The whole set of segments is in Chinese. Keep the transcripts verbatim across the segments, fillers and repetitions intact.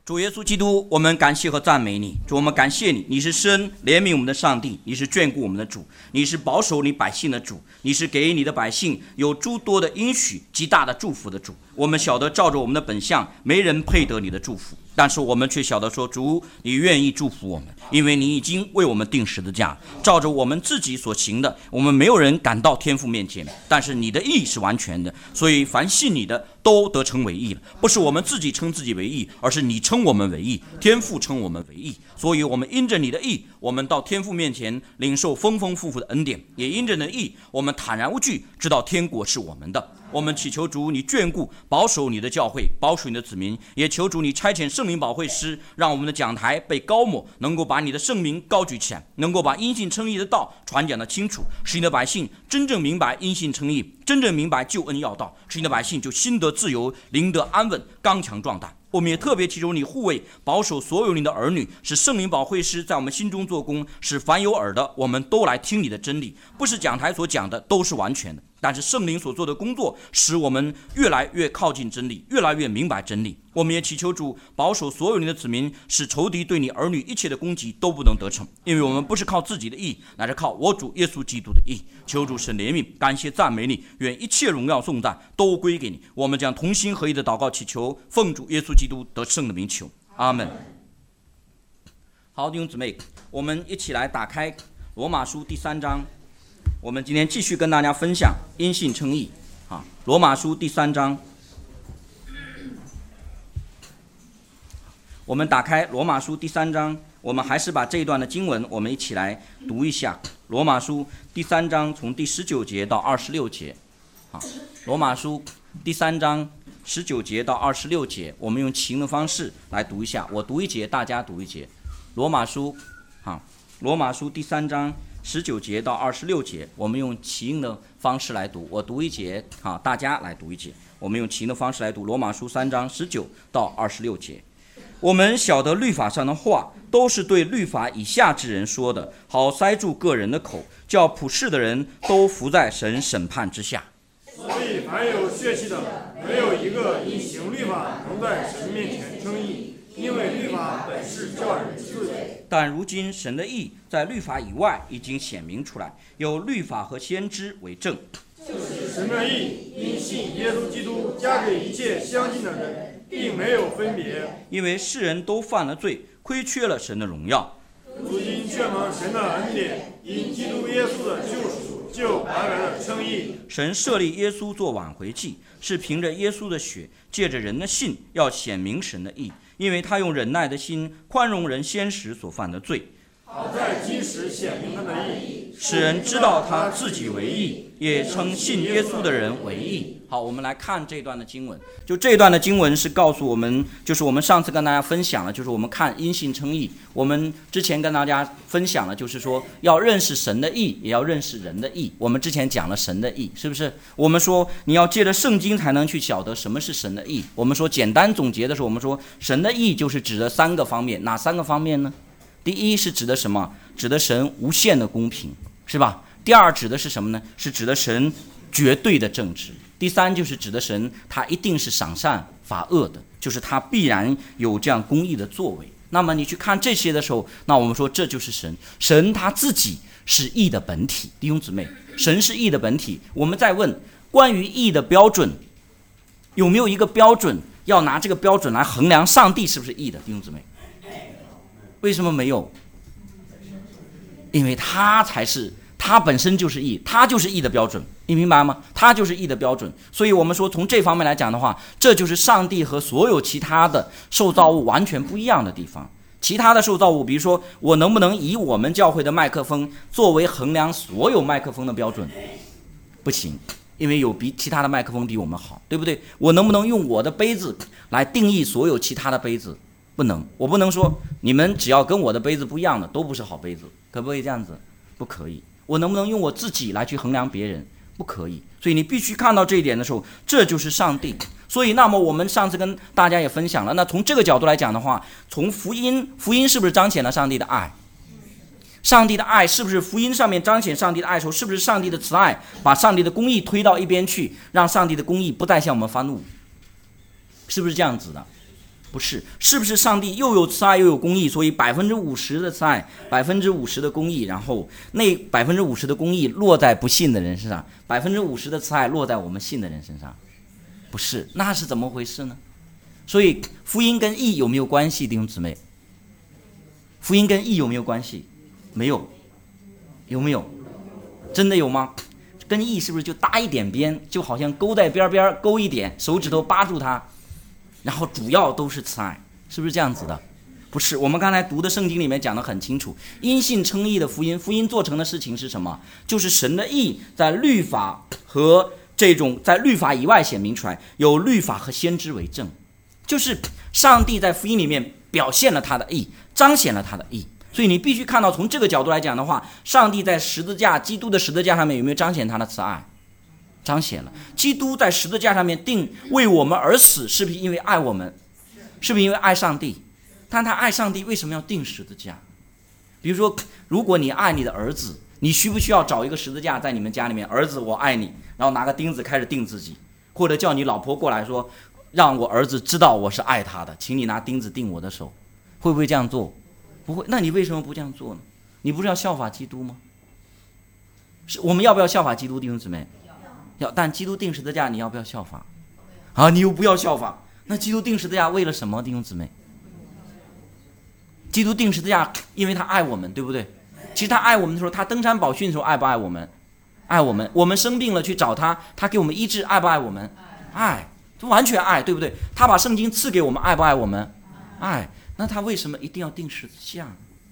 主耶稣基督，我们感谢和赞美你。主，我们感谢你，你是施恩怜悯我们的上帝，你是眷顾我们的主，你是保守你百姓的主，你是给你的百姓有诸多的应许极大的祝福的主。我们晓得照着我们的本相，没人配得你的祝福，但是我们却晓得说，主，你愿意祝福我们，因为你已经为我们定十字架，照着我们自己所行的，我们没有人赶到天父面前，但是你的义是完全的，所以凡信你的都得称为义了。不是我们自己称自己为义，而是你称我们为义，天父称我们为义。所以我们因着你的义，我们到天父面前领受丰丰富富的恩典，也因着你的义，我们坦然无惧，知道天国是我们的。我们祈求主你眷顾保守你的教会，保守你的子民，也求主你差遣圣灵保惠师，让我们的讲台被高抹，能够把你的圣名高举起来，能够把因信称义的道传讲得清楚，使你的百姓真正明白因信称义，真正明白救恩要道，使你的百姓就心得自由，灵得安稳，刚强壮胆。我们也特别祈求你护卫保守所有你的儿女，使圣灵保惠师在我们心中做工，使凡有耳的我们都来听你的真理。不是讲台所讲的都是完全的，但是圣灵所做的工作使我们越来越靠近真理，越来越明白真理。我们也祈求主保守所有你的子民，使仇敌对你儿女一切的攻击都不能得逞，因为我们不是靠自己的义，乃是靠我主耶稣基督的义。求主神怜悯，感谢赞美你，愿一切荣耀颂赞都归给你。我们将同心合意的祷告祈求，奉主耶稣基督得胜的名求，阿们。好，弟兄姊妹，我们一起来打开罗马书第三章。我们今天继续跟大家分享因信称义啊，罗马书第三章。我们打开罗马书第三章，我们还是把这一段的经文我们一起来读一下。罗马书第三章从第十九节到二十六节啊，罗马书第三章十九节到二十六节，我们用起音的方式来读一下，我读一节，大家读一节。罗马书啊，罗马书第三章十九节到二十六节，我们用起音的方式来读，我读一节啊，大家来读一节。我们用起音的方式来读罗马书三章十九到二十六节。我们晓得律法上的话都是对律法以下之人说的，好塞住个人的口，叫普世的人都服在神审判之下。 所以凡有血气的，没有一个因行律法能在神面前称义，因为律法本是叫人知罪。 但如今神的义在律法以外已经显明出来，有律法和先知为证。 就是神的义因信耶稣基督加给一切相信的人，并没有分别， 因为世人都犯了罪，亏缺了神的荣耀。 如今却蒙神的恩典，因基督耶稣的救赎，就白白的称义。 神设立耶稣做挽回祭，是凭着耶稣的血，借着人的信，要显明神的义，因为他用忍耐的心宽容人先时所犯的罪， 好在今时显明他的义， 使人知道他自己为义，也称信耶稣的人为义。好，我们来看这段的经文。就这段的经文是告诉我们，就是我们上次跟大家分享了，就是我们看因信称义。我们之前跟大家分享了，就是说要认识神的义，也要认识人的义。我们之前讲了神的义，是不是？我们说你要借着圣经才能去晓得什么是神的义。我们说简单总结的时候，我们说神的义就是指的三个方面，哪三个方面呢？第一是指的什么？指的神无限的公平，是吧？第二指的是什么呢？是指的神绝对的正直。第三就是指的神他一定是赏善罚恶的，就是他必然有这样公义的作为。那么你去看这些的时候，那我们说这就是神，神他自己是义的本体。弟兄姊妹，神是义的本体。我们再问关于义的标准，有没有一个标准要拿这个标准来衡量上帝是不是义的？弟兄姊妹，为什么没有？因为他才是，他本身就是义，他就是义的标准，你明白吗？他就是义的标准。所以我们说从这方面来讲的话，这就是上帝和所有其他的受造物完全不一样的地方。其他的受造物，比如说我能不能以我们教会的麦克风作为衡量所有麦克风的标准？不行，因为有比其他的麦克风比我们好，对不对？我能不能用我的杯子来定义所有其他的杯子？不能，我不能说你们只要跟我的杯子不一样的都不是好杯子，可不可以这样子？不可以。我能不能用我自己来去衡量别人？不可以。所以你必须看到这一点的时候，这就是上帝。所以那么我们上次跟大家也分享了，那从这个角度来讲的话，从福音，福音是不是彰显了上帝的爱？上帝的爱是不是福音上面彰显上帝的爱的时候，是不是上帝的慈爱把上帝的公义推到一边去，让上帝的公义不再向我们发怒？是不是这样子的？ 不是，是不是上帝又有慈爱又有公义，所以百分之五十的慈爱，百分之五十的公义，然后那百分之五十的公义落在不信的人身上，百分之五十的慈爱落在我们信的人身上？不是，那是怎么回事呢？所以福音跟义有没有关系，弟兄姊妹？福音跟义有没有关系？没有。有没有？真的有吗？跟义是不是就搭一点边，就好像勾在边边，勾一点，手指头扒住它，然后主要都是慈爱，是不是这样子的？不是，我们刚才读的圣经里面讲得很清楚，因信称义的福音，福音做成的事情是什么？就是神的义在律法和这种在律法以外显明出来，有律法和先知为证，就是上帝在福音里面表现了他的义，彰显了他的义。所以你必须看到，从这个角度来讲的话，上帝在十字架，基督的十字架上面有没有彰显他的慈爱？彰显了。基督在十字架上面定为我们而死，是不是因为爱我们？是不是因为爱上帝？但他爱上帝为什么要定十字架？比如说，如果你爱你的儿子，你需不需要找一个十字架在你们家里面？儿子，我爱你，然后拿个钉子开始钉自己，或者叫你老婆过来说，让我儿子知道我是爱他的，请你拿钉子钉我的手，会不会这样做？不会。那你为什么不这样做呢？你不是要效法基督吗？是，我们要不要效法基督，弟兄姊妹？要。但基督定十字架，你要不要效法？啊，你又不要效法。那基督定十字架为了什么，弟兄姊妹？基督定十字架，因为他爱我们，对不对？其实他爱我们的时候，他登山宝训的时候爱不爱我们？爱我们。我们生病了去找他，他给我们医治，爱不爱我们？爱，完全爱，对不对？他把圣经赐给我们，爱不爱我们？爱。那他为什么一定要定十字架？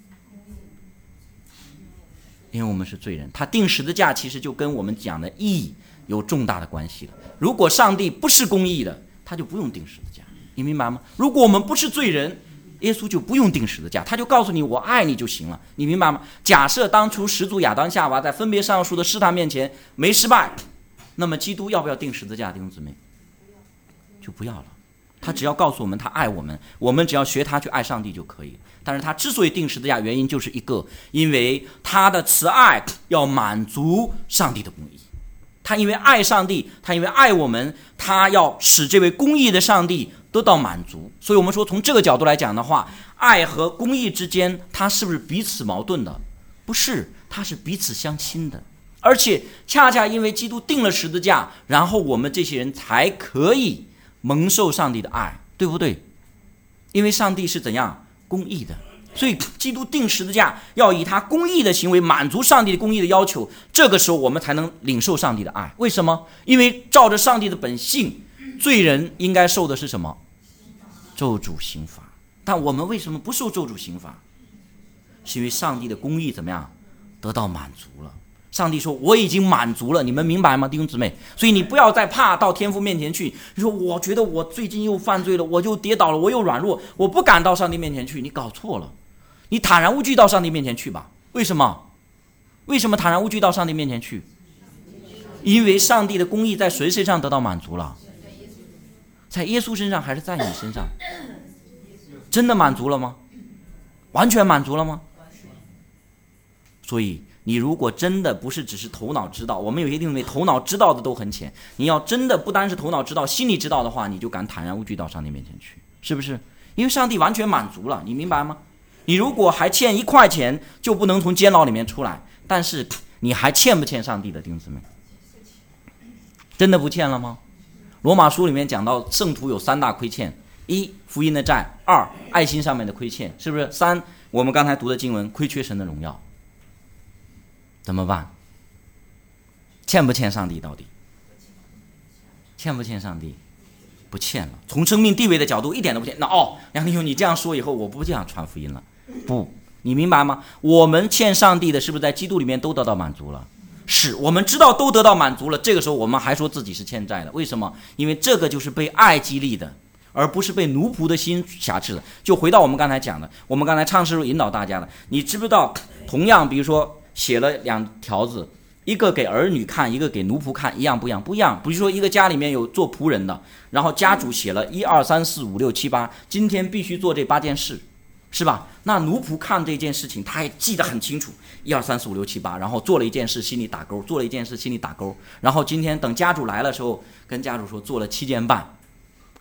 因为我们是罪人。他定十字架其实就跟我们讲的义有重大的关系了。如果上帝不是公义的，他就不用定十字架，你明白吗？如果我们不是罪人，耶稣就不用定十字架，他就告诉你我爱你就行了，你明白吗？假设当初始祖亚当夏娃在分别善恶树的试探面前没失败，那么基督要不要定十字架，弟兄姊妹？就不要了。他只要告诉我们他爱我们，我们只要学他去爱上帝就可以。但是他之所以定十字架，原因就是一个，因为他的慈爱要满足上帝的公义。他因为爱上帝，他因为爱我们，他要使这位公义的上帝得到满足。所以我们说，从这个角度来讲的话，爱和公义之间，它是不是彼此矛盾的？不是，它是彼此相亲的。而且恰恰因为基督定了十字架，然后我们这些人才可以蒙受上帝的爱，对不对？因为上帝是怎样公义的，所以基督定十字架要以他公义的行为满足上帝的公义的要求，这个时候我们才能领受上帝的爱。为什么？因为照着上帝的本性，罪人应该受的是什么？咒诅刑罚。但我们为什么不受咒诅刑罚？是因为上帝的公义怎么样得到满足了。上帝说我已经满足了，你们明白吗，弟兄姊妹？所以你不要再怕到天父面前去，你说我觉得我最近又犯罪了，我就跌倒了，我又软弱，我不敢到上帝面前去。你搞错了，你坦然无惧到上帝面前去吧。为什么？为什么坦然无惧到上帝面前去？因为上帝的公义在谁身上得到满足了？在耶稣身上还是在你身上？真的满足了吗？完全满足了吗？所以你如果真的不是只是头脑知道，我们有些弟兄妹头脑知道的都很浅，你要真的不单是头脑知道，心里知道的话，你就敢坦然无惧到上帝面前去，是不是？因为上帝完全满足了，你明白吗？你如果还欠一块钱，就不能从监牢里面出来，但是你还欠不欠上帝的，弟兄姊妹？真的不欠了吗？罗马书里面讲到圣徒有三大亏欠：一、福音的债；二、爱心上面的亏欠，是不是？三、我们刚才读的经文，亏缺神的荣耀。怎么办？欠不欠上帝？到底欠不欠上帝？不欠了。从生命地位的角度一点都不欠。那哦，杨弟兄，你这样说以后，我不这样传福音了。不，你明白吗？我们欠上帝的，是不是在基督里面都得到满足了？是，我们知道都得到满足了。这个时候我们还说自己是欠债的，为什么？因为这个就是被爱激励的，而不是被奴仆的心辖制的。就回到我们刚才讲的，我们刚才唱诗引导大家的，你知不知道？同样，比如说写了两条子，一个给儿女看，一个给奴仆看，一样不一样？不一样。比如说一个家里面有做仆人的，然后家主写了一二三四五六七八，今天必须做这八件事，是吧？那奴仆看这件事情，他也记得很清楚，一二三四五六七八，然后做了一件事心里打勾，做了一件事心里打勾，然后今天等家主来的时候，跟家主说做了七件半，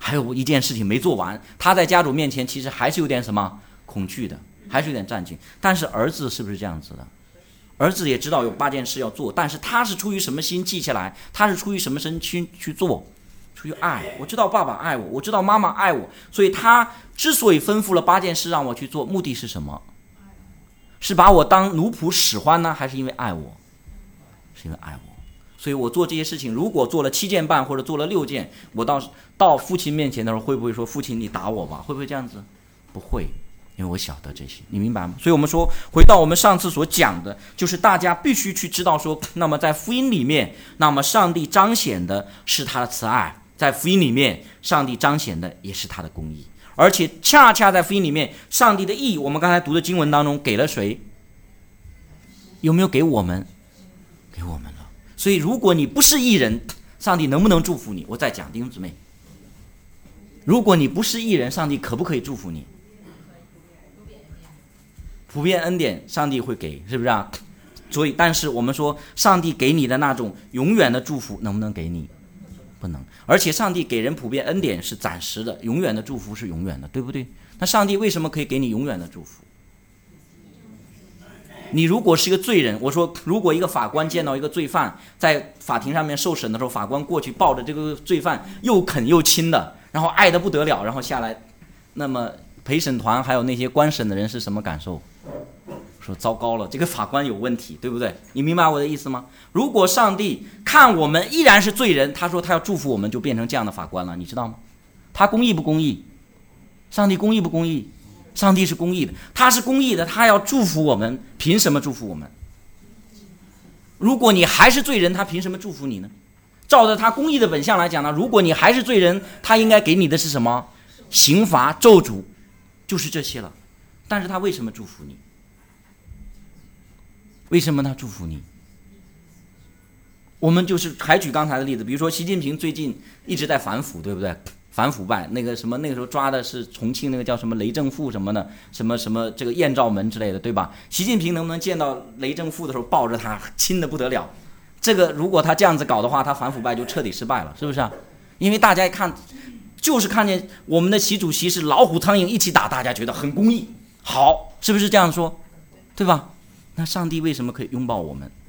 还有一件事情没做完，他在家主面前其实还是有点什么恐惧的，还是有点战兢。但是儿子是不是这样子的？儿子也知道有八件事要做，但是他是出于什么心记下来？他是出于什么心去做？出于爱。我知道爸爸爱我，我知道妈妈爱我，所以他之所以吩咐了八件事让我去做，目的是什么？是把我当奴仆使唤呢，还是因为爱我？是因为爱我。所以我做这些事情，如果做了七件半或者做了六件，我到到父亲面前的时候，会不会说父亲你打我吧？会不会这样子？不会，因为我晓得这些，你明白吗？所以我们说，回到我们上次所讲的，就是大家必须去知道说，那么在福音里面，那么上帝彰显的是他的慈爱，在福音里面，上帝彰显的也是他的公义，而且恰恰在福音里面，上帝的义，我们刚才读的经文当中给了谁？有没有给我们？给我们了。所以如果你不是义人，上帝能不能祝福你？我再讲，弟兄姊妹，如果你不是义人，上帝可不可以祝福你？普遍恩典上帝会给，是不是啊？所以但是我们说上帝给你的那种永远的祝福能不能给你？不能。而且上帝给人普遍恩典是暂时的，永远的祝福是永远的，对不对？那上帝为什么可以给你永远的祝福？你如果是一个罪人，我说如果一个法官见到一个罪犯在法庭上面受审的时候，法官过去抱着这个罪犯又啃又亲的，然后爱得不得了，然后下来，那么陪审团还有那些观审的人是什么感受？说糟糕了，这个法官有问题，对不对？你明白我的意思吗？如果上帝看我们依然是罪人，他说他要祝福我们，就变成这样的法官了，你知道吗？他公义不公义？上帝公义不公义？上帝是公义的，他是公义的，他要祝福我们，凭什么祝福我们？如果你还是罪人，他凭什么祝福你呢？照着他公义的本相来讲呢，如果你还是罪人，他应该给你的是什么？刑罚、咒诅，就是这些了。但是他为什么祝福你？为什么他祝福你？我们就是还举刚才的例子，比如说习近平最近一直在反腐，对不对？反腐败，那个什么那个时候抓的是重庆那个叫什么雷政富什么的，什么什么这个艳照门之类的，对吧？习近平能不能见到雷政富的时候抱着他亲得不得了？这个如果他这样子搞的话，他反腐败就彻底失败了，是不是啊？因为大家一看就是看见我们的习主席是老虎苍蝇一起打，大家觉得很公义，好，是不是这样说？对吧？那上帝为什么可以拥抱我们？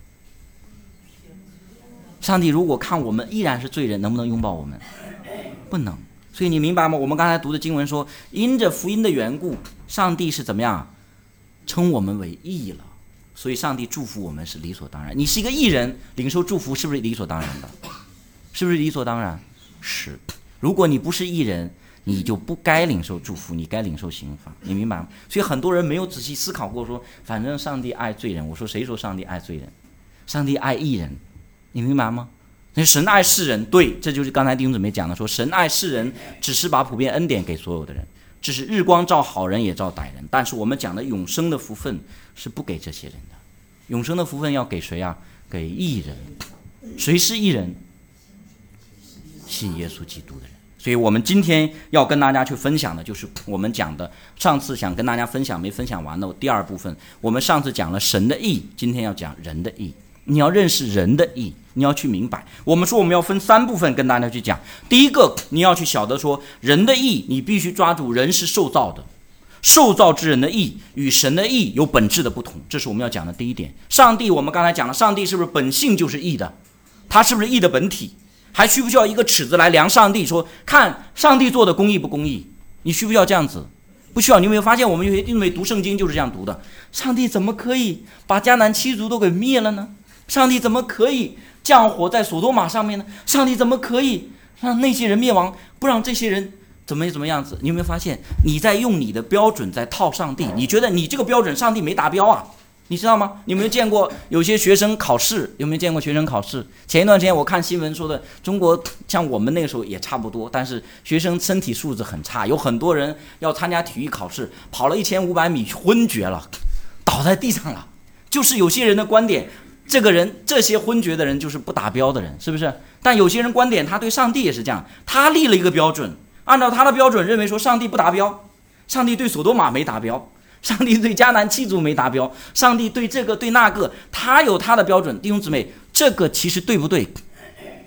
上帝如果看我们依然是罪人，能不能拥抱我们？不能。所以你明白吗？我们刚才读的经文说，因着福音的缘故，上帝是怎么样称我们为义了，所以上帝祝福我们是理所当然。你是一个义人，领受祝福是不是理所当然的？是不是理所当然？是。如果你不是义人，你就不该领受祝福，你该领受刑罚，你明白吗？所以很多人没有仔细思考过说，反正上帝爱罪人。我说谁说上帝爱罪人？上帝爱义人，你明白吗？那神爱世人，对，这就是刚才弟兄姊妹讲的，说神爱世人只是把普遍恩典给所有的人，只是日光照好人也照歹人。但是我们讲的永生的福分是不给这些人的，永生的福分要给谁啊？给义人。谁是义人？信耶稣基督的人。所以我们今天要跟大家去分享的就是我们讲的，上次想跟大家分享没分享完的第二部分。我们上次讲了神的义，今天要讲人的义。你要认识人的义，你要去明白。我们说我们要分三部分跟大家去讲。第一个，你要去晓得说人的义，你必须抓住人是受造的，受造之人的义与神的义有本质的不同，这是我们要讲的第一点。上帝，我们刚才讲了，上帝是不是本性就是义的？他是不是义的本体？还需不需要一个尺子来量上帝，说看上帝做的公义不公义？你需不需要这样子？不需要。你有没有发现我们因为读圣经就是这样读的？上帝怎么可以把迦南七族都给灭了呢？上帝怎么可以降火在索多玛上面呢？上帝怎么可以让那些人灭亡，不让这些人怎么怎么样子？你有没有发现你在用你的标准在套上帝？你觉得你这个标准上帝没达标啊？你知道吗？你有没有见过有些学生考试？有没有见过学生考试？前一段时间我看新闻说的，中国像我们那个时候也差不多，但是学生身体素质很差，有很多人要参加体育考试，跑了一千五百米昏厥了，倒在地上了。就是有些人的观点，这个人这些昏厥的人就是不达标的人，是不是？但有些人观点，他对上帝也是这样，他立了一个标准，按照他的标准认为说上帝不达标，上帝对索多玛没达标，上帝对迦南七族没达标，上帝对这个对那个，他有他的标准。弟兄姊妹，这个其实对不对？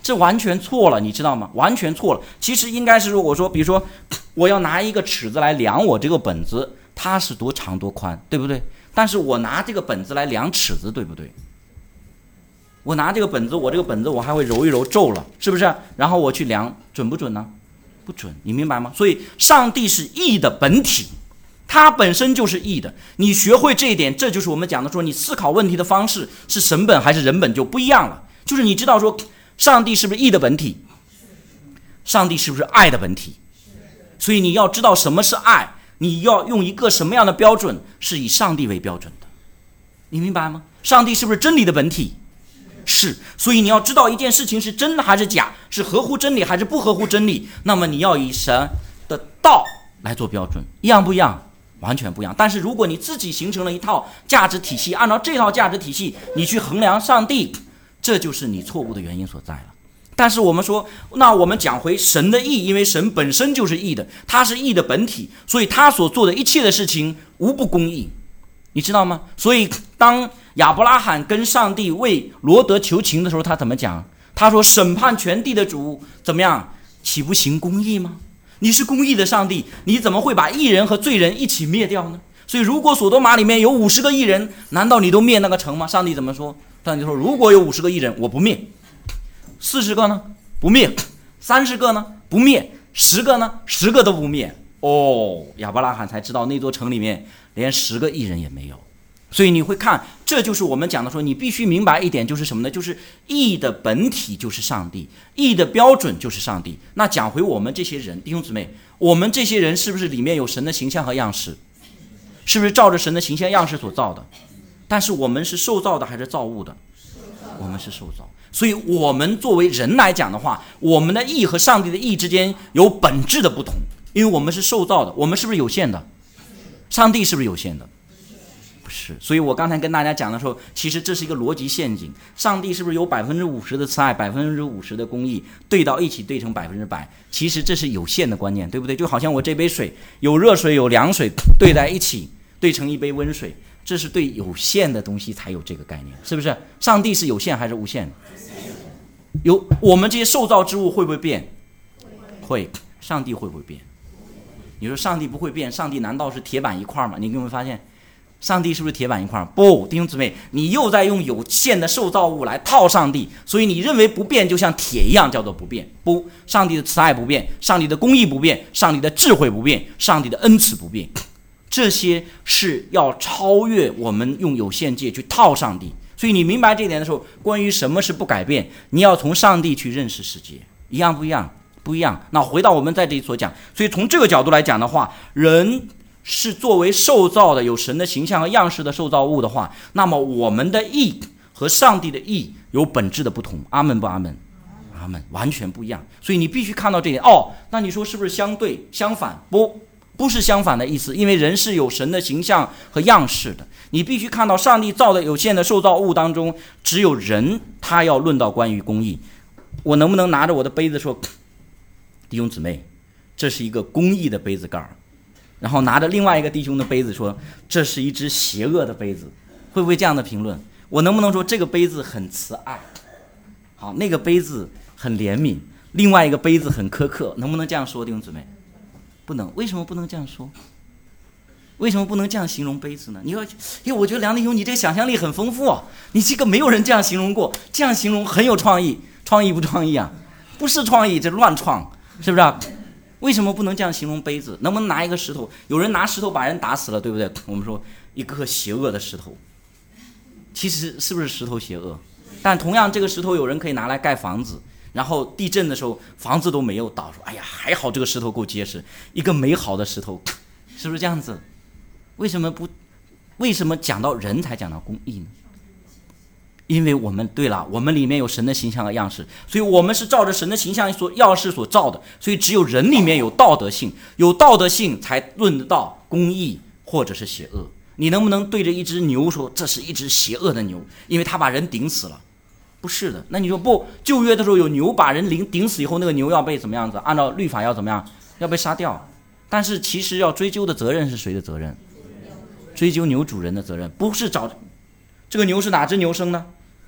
这完全错了，你知道吗？完全错了。其实应该是说，我说，比如说，我要拿一个尺子来量我这个本子，它是多长多宽，对不对？但是我拿这个本子来量尺子，对不对？我拿这个本子，我这个本子我还会揉一揉皱了，是不是？然后我去量，准不准呢？不准，你明白吗？所以上帝是义的本体，它本身就是义的。你学会这一点，这就是我们讲的说，你思考问题的方式是神本还是人本就不一样了。就是你知道说，上帝是不是义的本体？上帝是不是爱的本体？所以你要知道什么是爱，你要用一个什么样的标准，是以上帝为标准的，你明白吗？上帝是不是真理的本体？是。所以你要知道一件事情是真还是假，是合乎真理还是不合乎真理，那么你要以神的道来做标准，一样不一样？完全不一样。但是如果你自己形成了一套价值体系，按照这套价值体系你去衡量上帝，这就是你错误的原因所在了。但是我们说，那我们讲回神的义，因为神本身就是义的，他是义的本体，所以他所做的一切的事情无不公义，你知道吗？所以当亚伯拉罕跟上帝为罗得求情的时候，他怎么讲？他说，审判全地的主怎么样，岂不行公义吗？你是公义的上帝，你怎么会把义人和罪人一起灭掉呢？所以如果所多玛里面有五十个义人，难道你都灭那个城吗？上帝怎么说？上帝说，如果有五十个义人，我不灭。四十个呢？不灭。三十个呢？不灭。十个呢？十个都不灭。哦，亚伯拉罕才知道那座城里面连十个义人也没有。所以你会看，这就是我们讲的说，你必须明白一点，就是什么呢？就是义的本体就是上帝，义的标准就是上帝。那讲回我们这些人，弟兄姊妹，我们这些人是不是里面有神的形象和样式？是不是照着神的形象样式所造的？但是我们是受造的还是造物的？我们是受造。所以我们作为人来讲的话，我们的义和上帝的义之间有本质的不同，因为我们是受造的。我们是不是有限的？上帝是不是有限的？不是。所以我刚才跟大家讲的时候，其实这是一个逻辑陷阱。上帝是不是有百分之五十的慈爱，百分之五十的公义，对到一起对成百分之百？其实这是有限的观念，对不对？就好像我这杯水有热水有凉水对在一起，对成一杯温水，这是对有限的东西才有这个概念，是不是？上帝是有限还是无限？有。我们这些受造之物会不会变？会。上帝会不会变？你说上帝不会变，上帝难道是铁板一块吗？你有没有发现上帝是不是铁板一块？不，弟兄姊妹，你又在用有限的受造物来套上帝，所以你认为不变就像铁一样叫做不变。不，上帝的慈爱不变，上帝的公义不变，上帝的智慧不变，上帝的恩慈不变，这些是要超越我们用有限界去套上帝。所以你明白这一点的时候，关于什么是不改变，你要从上帝去认识世界，一样不一样？不一样。那回到我们在这里所讲，所以从这个角度来讲的话，人是作为受造的有神的形象和样式的受造物的话，那么我们的义和上帝的义有本质的不同。阿们不阿们？阿们，完全不一样。所以你必须看到这一点。哦，那你说是不是相对相反？不，不是相反的意思，因为人是有神的形象和样式的。你必须看到上帝造的有限的受造物当中，只有人他要论到关于公义。我能不能拿着我的杯子说，弟兄姊妹，这是一个公义的杯子盖，然后拿着另外一个弟兄的杯子说，这是一只邪恶的杯子？会不会这样的评论？我能不能说这个杯子很慈爱，好，那个杯子很怜悯，另外一个杯子很苛刻？能不能这样说，弟兄姊妹？不能。为什么不能这样说？为什么不能这样形容杯子呢？你要，因为我觉得梁弟兄你这个想象力很丰富啊，你这个没有人这样形容过，这样形容很有创意。创意不创意啊？不是创意，这乱创，是不是啊？为什么不能这样形容杯子？能不能拿一个石头？有人拿石头把人打死了，对不对？我们说一颗邪恶的石头，其实是不是石头邪恶？但同样这个石头有人可以拿来盖房子，然后地震的时候房子都没有倒，说哎呀还好这个石头够结实，一个美好的石头，是不是这样子？为什么不？为什么讲到人才讲到公义呢？因为我们对了，我们里面有神的形象和样式，所以我们是照着神的形象所样式所造的，所以只有人里面有道德性，有道德性才论得到公义或者是邪恶。你能不能对着一只牛说这是一只邪恶的牛，因为它把人顶死了？不是的。那你说不，旧约的时候有牛把人顶死以后，那个牛要被怎么样子？按照律法要怎么样？要被杀掉。但是其实要追究的责任是谁的责任？追究牛主人的责任，不是找这个牛是哪只牛生的？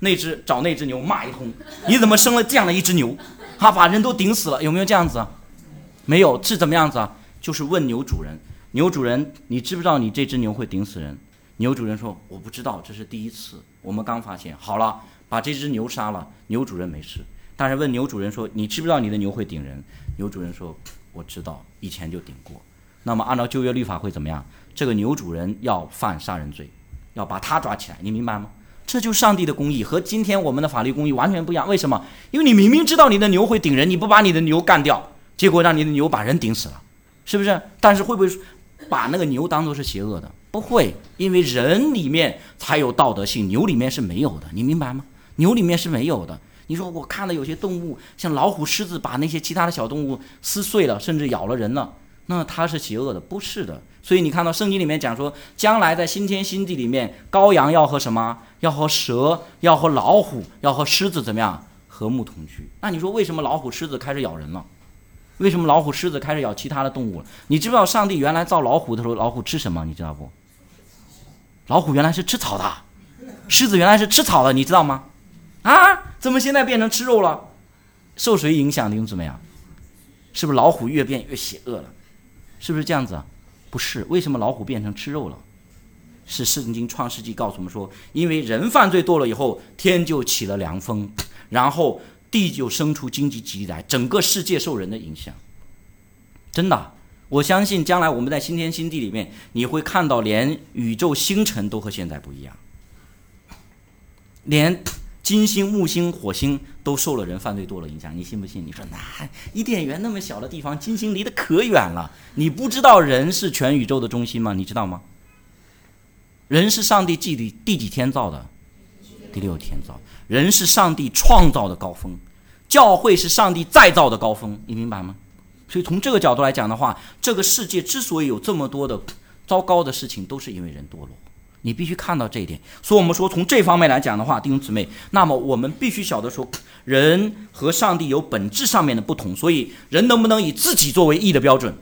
那只找那只牛骂一通，你怎么生了这样的一只牛，哈，把人都顶死了，有没有这样子啊？没有，是怎么样子啊？就是问牛主人，牛主人，你知不知道你这只牛会顶死人？牛主人说，我不知道，这是第一次，我们刚发现。好了，把这只牛杀了，牛主人没事。但是问牛主人说，你知不知道你的牛会顶人？牛主人说，我知道，以前就顶过。那么按照旧约律法会怎么样？这个牛主人要犯杀人罪，要把他抓起来，你明白吗？这就是上帝的公义，和今天我们的法律公义完全不一样。为什么？因为你明明知道你的牛会顶人，你不把你的牛干掉，结果让你的牛把人顶死了，是不是？但是会不会把那个牛当作是邪恶的？不会，因为人里面才有道德性，牛里面是没有的，你明白吗？牛里面是没有的。你说我看了有些动物，像老虎、狮子，把那些其他的小动物撕碎了，甚至咬了人了，那它是邪恶的？不是的。所以你看到圣经里面讲说，将来在新天新地里面，羔羊要和什么？要和蛇，要和老虎，要和狮子怎么样？和睦同居。那你说为什么老虎、狮子开始咬人了？为什么老虎、狮子开始咬其他的动物了？你知不知道上帝原来造老虎的时候，老虎吃什么？你知道不？老虎原来是吃草的，狮子原来是吃草的，你知道吗？啊，怎么现在变成吃肉了？受谁影响的？怎么样？是不是老虎越变越邪恶了？是不是这样子啊？不是，为什么老虎变成吃肉了？是圣经创世纪告诉我们说，因为人犯罪多了以后，天就起了凉风，然后地就生出荆棘棘来，整个世界受人的影响。真的，我相信将来我们在新天新地里面，你会看到连宇宙星辰都和现在不一样，连金星、木星、火星都受了人犯罪多了影响，你信不信？你说那伊甸园那么小的地方，金星离得可远了，你不知道人是全宇宙的中心吗？你知道吗？人是上帝第第几天造的？第六天造。人是上帝创造的高峰，教会是上帝再造的高峰，你明白吗？所以从这个角度来讲的话，这个世界之所以有这么多的糟糕的事情，都是因为人堕落。你必须看到这一点。所以我们说从这方面来讲的话，弟兄姊妹，那么我们必须晓得说，人和上帝有本质上面的不同。所以人能不能以自己作为义的标准？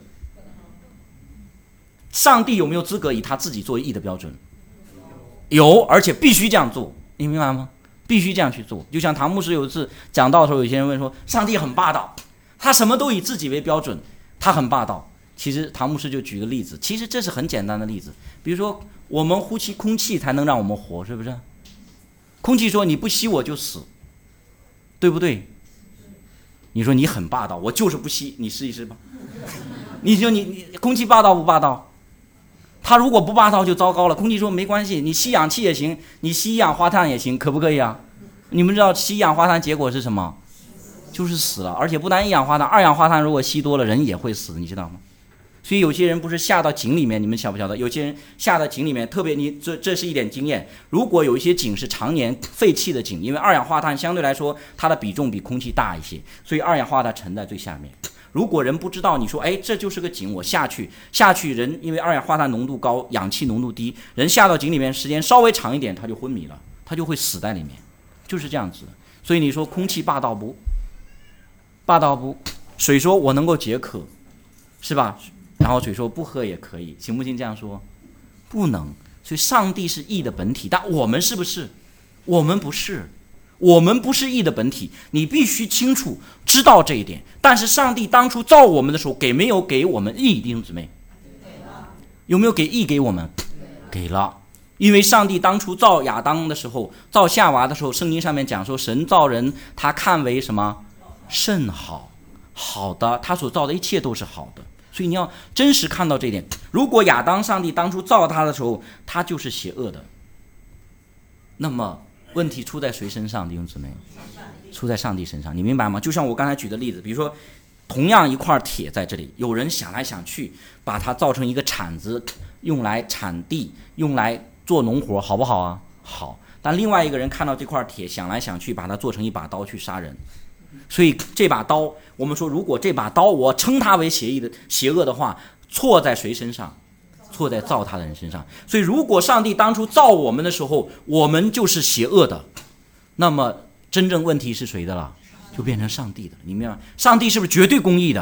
上帝有没有资格以他自己作为义的标准？有，而且必须这样做，你明白吗？必须这样去做。就像唐牧师有一次讲道的时候，有些人问说，上帝很霸道，他什么都以自己为标准，他很霸道。其实唐牧师就举个例子，其实这是很简单的例子，比如说我们呼吸空气才能让我们活，是不是？空气说你不吸我就死，对不对？你说你很霸道，我就是不吸，你试一试吧。你说你你空气霸道不霸道？他如果不霸道就糟糕了。空气说没关系，你吸氧气也行，你吸一氧化碳也行，可不可以啊？你们知道吸一氧化碳结果是什么？就是死了。而且不单一氧化碳，二氧化碳如果吸多了人也会死，你知道吗？所以有些人不是下到井里面，你们晓不晓得？有些人下到井里面，特别你这这是一点经验。如果有一些井是常年废弃的井，因为二氧化碳相对来说它的比重比空气大一些，所以二氧化碳沉在最下面。如果人不知道，你说哎这就是个井，我下去下去人因为二氧化碳浓度高，氧气浓度低，人下到井里面时间稍微长一点，他就昏迷了，他就会死在里面，就是这样子的。所以你说空气霸道不？霸道不？水说我能够解渴，是吧？然后水说不喝也可以，行不行这样说？不能。所以上帝是义的本体，但我们是不是？我们不是，我们不是义的本体，你必须清楚知道这一点。但是上帝当初造我们的时候，给没有给我们义？弟兄姊妹，有没有给义给我们？给了。因为上帝当初造亚当的时候，造夏娃的时候，圣经上面讲说，神造人他看为什么？甚好，好的，他所造的一切都是好的。所以你要真实看到这一点。如果亚当上帝当初造他的时候，他就是邪恶的，那么问题出在谁身上？弟兄姊妹，出在上帝身上，你明白吗？就像我刚才举的例子，比如说同样一块铁在这里，有人想来想去把它造成一个铲子，用来铲地，用来做农活，好不好啊？好。但另外一个人看到这块铁，想来想去把它做成一把刀去杀人。所以这把刀，我们说如果这把刀我称它为邪异的邪恶的话，错在谁身上？错在造他的人身上。所以如果上帝当初造我们的时候，我们就是邪恶的，那么真正问题是谁的了？就变成上帝的了。你明白吗？上帝是不是绝对公义的？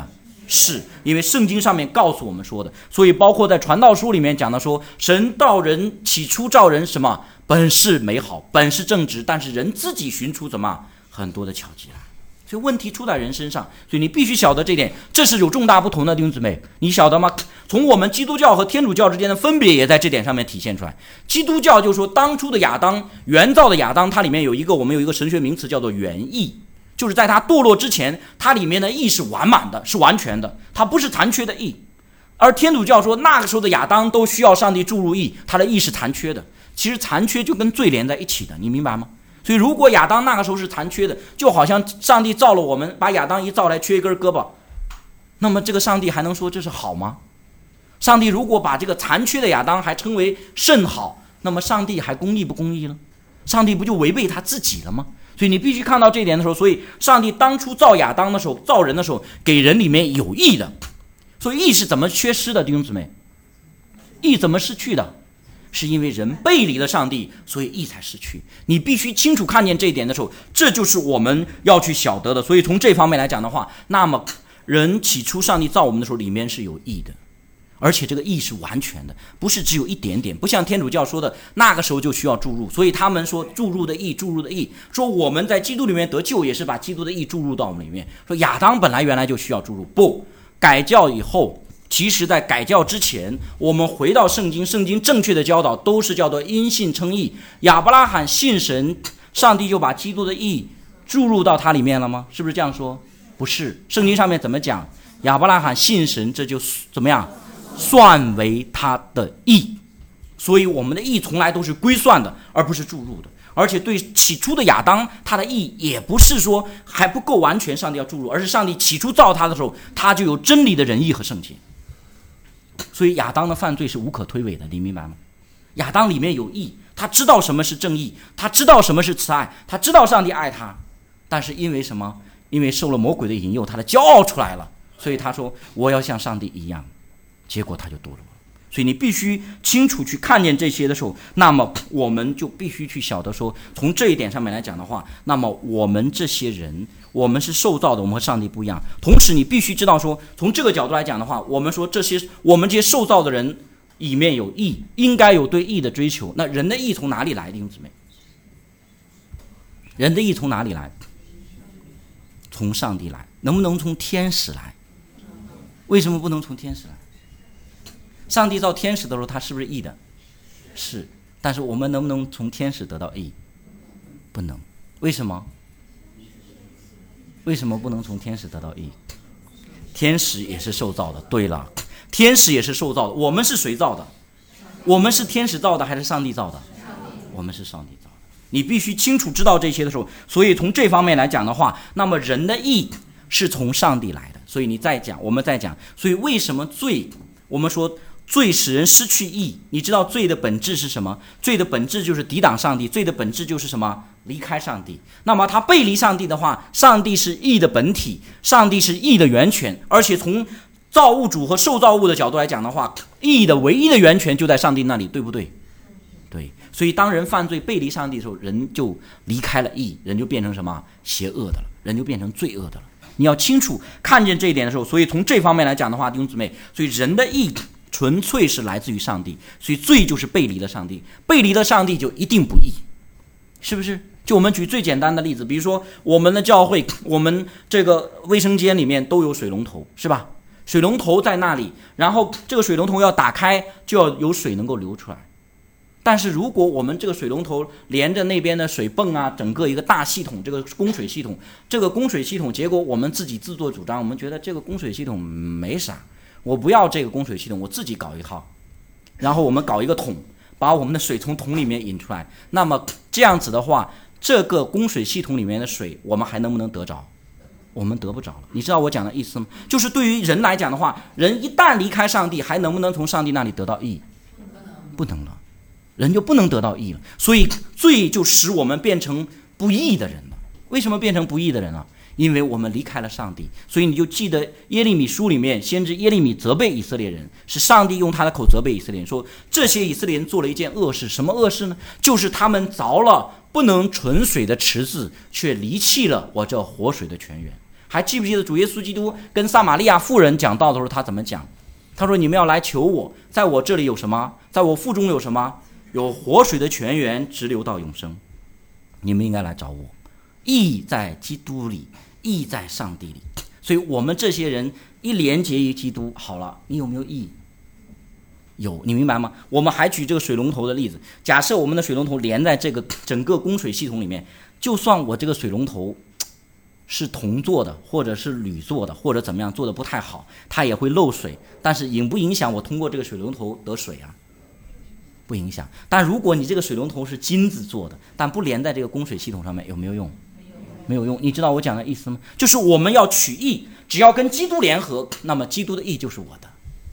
是，因为圣经上面告诉我们说的。所以包括在传道书里面讲的说，神造人起初造人什么，本是美好，本是正直，但是人自己寻出什么很多的巧计来。所以问题出在人身上，所以你必须晓得这点，这是有重大不同的，弟兄姊妹，你晓得吗？从我们基督教和天主教之间的分别也在这点上面体现出来。基督教就说当初的亚当，原造的亚当，它里面有一个我们有一个神学名词叫做原意，就是在他堕落之前，它里面的义是完满的，是完全的，它不是残缺的义。而天主教说那个时候的亚当都需要上帝注入义，他的义是残缺的。其实残缺就跟罪连在一起的，你明白吗？所以如果亚当那个时候是残缺的，就好像上帝造了我们，把亚当一造来缺一根胳膊，那么这个上帝还能说这是好吗？上帝如果把这个残缺的亚当还称为甚好，那么上帝还公义不公义了？上帝不就违背他自己了吗？所以你必须看到这一点的时候，所以上帝当初造亚当的时候，造人的时候，给人里面有义的。所以义是怎么缺失的，弟兄姊妹？义怎么失去的？是因为人背离了上帝，所以义才失去。你必须清楚看见这一点的时候，这就是我们要去晓得的。所以从这方面来讲的话，那么人起初上帝造我们的时候，里面是有义的，而且这个义是完全的，不是只有一点点，不像天主教说的那个时候就需要注入。所以他们说注入的义，注入的义，说我们在基督里面得救也是把基督的义注入到我们里面。说亚当本来原来就需要注入，不，改教以后，其实在改教之前，我们回到圣经，圣经正确的教导都是叫做因信称义。亚伯拉罕信神，上帝就把基督的义注入到他里面了吗？是不是这样说？不是，圣经上面怎么讲？亚伯拉罕信神，这就怎么样？算为他的义。所以我们的义从来都是归算的，而不是注入的。而且对起初的亚当，他的义也不是说还不够完全，上帝要注入，而是上帝起初造他的时候，他就有真理的仁义和圣洁。所以亚当的犯罪是无可推诿的，你明白吗？亚当里面有义，他知道什么是正义，他知道什么是慈爱，他知道上帝爱他，但是因为什么？因为受了魔鬼的引诱，他的骄傲出来了，所以他说我要像上帝一样，结果他就堕落了。所以你必须清楚去看见这些的时候，那么我们就必须去晓得说，从这一点上面来讲的话，那么我们这些人，我们是受造的，我们和上帝不一样。同时你必须知道说，从这个角度来讲的话，我们说这些我们这些受造的人里面有义，应该有对义的追求。那人的义从哪里来，弟兄姊妹？人的义从哪里来？从上帝来。能不能从天使来？为什么不能从天使来？上帝造天使的时候，他是不是义的？是。但是我们能不能从天使得到义？不能。为什么？为什么不能从天使得到义？天使也是受造的。对了，天使也是受造的。我们是谁造的？我们是天使造的还是上帝造的？我们是上帝造的。你必须清楚知道这些的时候，所以从这方面来讲的话，那么人的义是从上帝来的。所以你再讲，我们再讲，所以为什么罪？我们说罪使人失去义，你知道罪的本质是什么？罪的本质就是抵挡上帝，罪的本质就是什么？离开上帝。那么他背离上帝的话，上帝是义的本体，上帝是义的源泉，而且从造物主和受造物的角度来讲的话，义的唯一的源泉就在上帝那里，对不对？对。所以当人犯罪背离上帝的时候，人就离开了义，人就变成什么？邪恶的了，人就变成罪恶的了。你要清楚看见这一点的时候，所以从这方面来讲的话，弟兄姊妹，所以人的义纯粹是来自于上帝，所以罪就是背离了上帝，背离了上帝就一定不义，是不是？就我们举最简单的例子，比如说我们的教会，我们这个卫生间里面都有水龙头，是吧？水龙头在那里，然后这个水龙头要打开，就要有水能够流出来。但是如果我们这个水龙头连着那边的水泵啊，整个一个大系统，这个供水系统，这个供水系统，结果我们自己自作主张，我们觉得这个供水系统没啥，我不要这个供水系统，我自己搞一套，然后我们搞一个桶，把我们的水从桶里面引出来。那么这样子的话，这个供水系统里面的水，我们还能不能得着？我们得不着了。你知道我讲的意思吗？就是对于人来讲的话，人一旦离开上帝，还能不能从上帝那里得到义？不能了。人就不能得到义了，所以罪就使我们变成不义的人了。为什么变成不义的人了？因为我们离开了上帝。所以你就记得耶利米书里面，先知耶利米责备以色列人，是上帝用他的口责备以色列人，说这些以色列人做了一件恶事。什么恶事呢？就是他们凿了不能存水的池子，却离弃了我这活水的泉源。 还记不记得主耶稣基督跟撒玛利亚妇人讲道的时候他怎么讲？他说你们要来求我，在我这里有什么？在我腹中有什么？有活水的泉源直流到永生，你们应该来找我。义在基督里，义在上帝里。所以我们这些人一连结于基督，好了，你有没有义？有，你明白吗？我们还举这个水龙头的例子，假设我们的水龙头连在这个整个供水系统里面，就算我这个水龙头是铜做的，或者是铝做的，或者怎么样做的不太好，它也会漏水，但是影不影响我通过这个水龙头得水啊？不影响。但如果你这个水龙头是金子做的，但不连在这个供水系统上面，有没有用？没有用。你知道我讲的意思吗？就是我们要取义，只要跟基督联合，那么基督的义就是我的。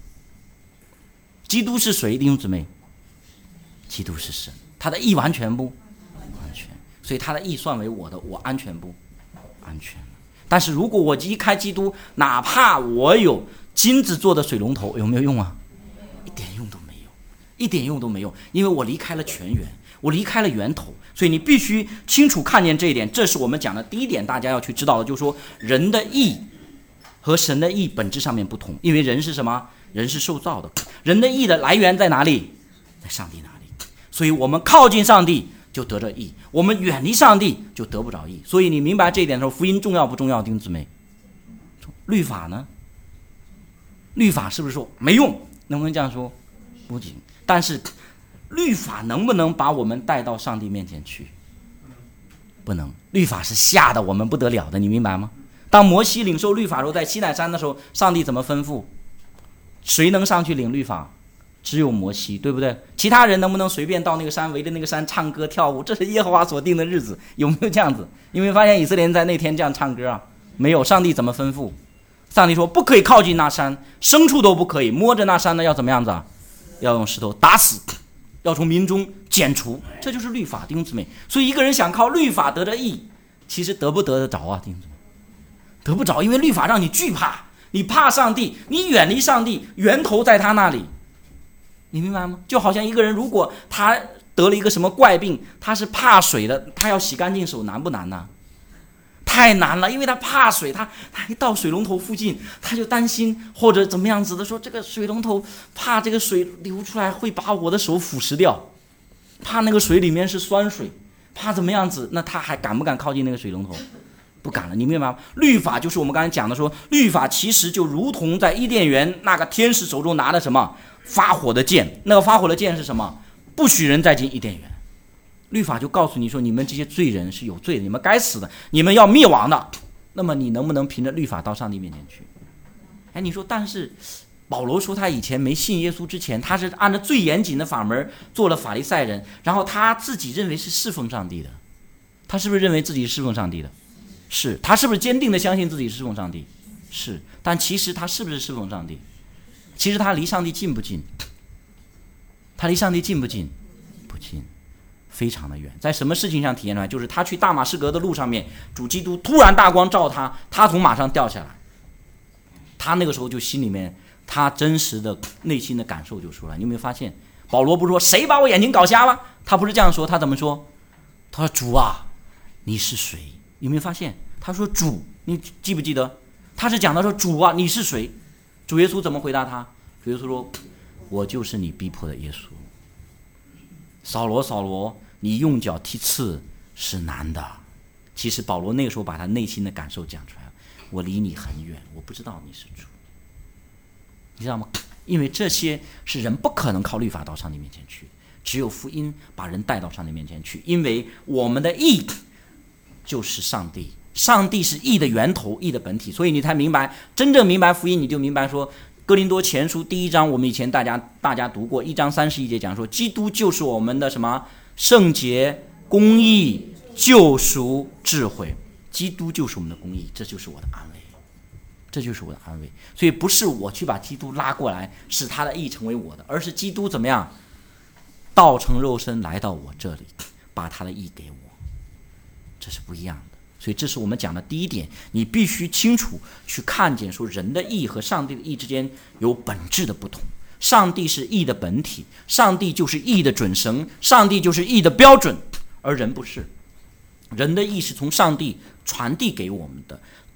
基督是谁？弟兄姊妹，基督是神，他的义完全不完全，所以他的义算为我的，我安全不安全。但是如果我离开基督，哪怕我有金子做的水龙头，有没有用啊？一点用都没有，一点用都没有，因为我离开了泉源，我离开了源头。所以你必须清楚看见这一点，这是我们讲的第一点，大家要去知道的，就是说人的义和神的义本质上面不同。因为人是什么？人是受造的，人的义的来源在哪里？在上帝那里。所以我们靠近上帝就得着义，我们远离上帝就得不着义。所以你明白这一点的时候，福音重要不重要？弟兄姊妹，律法呢？律法是不是说没用？能不能这样说？不仅。但是律法能不能把我们带到上帝面前去？不能。律法是吓得我们不得了的，你明白吗？当摩西领受律法的时候，在西乃山的时候，上帝怎么吩咐？谁能上去领律法？只有摩西，对不对？其他人能不能随便到那个山，围着那个山唱歌跳舞？这是耶和华所定的日子，有没有这样子？有没有发现以色列人在那天这样唱歌啊？没有。上帝怎么吩咐？上帝说不可以靠近那山，牲畜都不可以摸着那山呢，要怎么样子啊？要用石头打死，要从民中剪除。这就是律法，弟兄姊妹。所以一个人想靠律法得着义，其实得不得得着啊，弟兄姊妹？得不着，因为律法让你惧怕，你怕上帝，你远离上帝，源头在他那里，你明白吗？就好像一个人如果他得了一个什么怪病，他是怕水的，他要洗干净手难不难呢？太难了，因为他怕水，他他一到水龙头附近，他就担心或者怎么样子的说，这个水龙头怕这个水流出来会把我的手腐蚀掉，怕那个水里面是酸水，怕怎么样子，那他还敢不敢靠近那个水龙头？不敢了，你明白吗？律法就是我们刚才讲的说，律法其实就如同在伊甸园那个天使手中拿的什么发火的剑，那个发火的剑是什么？不许人再进伊甸园。律法就告诉你说，你们这些罪人是有罪的，你们该死的，你们要灭亡的。那么你能不能凭着律法到上帝面前去？哎，你说，但是保罗说他以前没信耶稣之前，他是按照最严谨的法门做了法利赛人，然后他自己认为是侍奉上帝的，他是不是认为自己是侍奉上帝的？是。他是不是坚定的相信自己是侍奉上帝？是。但其实他是不是侍奉上帝？其实他离上帝近不近？他离上帝近不近？不近，非常的远。在什么事情上体现出来？就是他去大马士革的路上面，主基督突然大光照他，他从马上掉下来，他那个时候就心里面他真实的内心的感受就出来。你有没有发现保罗不是说谁把我眼睛搞瞎了？他不是这样说，他怎么说？他说主啊，你是谁？有没有发现他说主？你记不记得他是讲到说主啊，你是谁？主耶稣怎么回答他？主耶稣说，我就是你逼迫的耶稣。扫罗扫罗，你用脚踢刺是难的。其实保罗那个时候把他内心的感受讲出来了，我离你很远，我不知道你是主，你知道吗？因为这些是人不可能靠律法到上帝面前去，只有福音把人带到上帝面前去。因为我们的义就是上帝，上帝是义的源头，义的本体，所以你才明白，真正明白福音，你就明白说哥林多前书第一章，我们以前大家大家读过，一章三十一节讲说，基督就是我们的什么圣洁、公义、救赎、智慧。基督就是我们的公义，这就是我的安慰，这就是我的安慰。所以不是我去把基督拉过来，使他的义成为我的，而是基督怎么样道成肉身来到我这里，把他的义给我，这是不一样的。所以这是我们讲的第一点，你必须清楚去看见说人的义和上帝的义之间有本质的不同。上帝是义的本体，上帝就是义的准绳，上帝就是义的标准，而人不是。人的义是从上帝传递给我们的，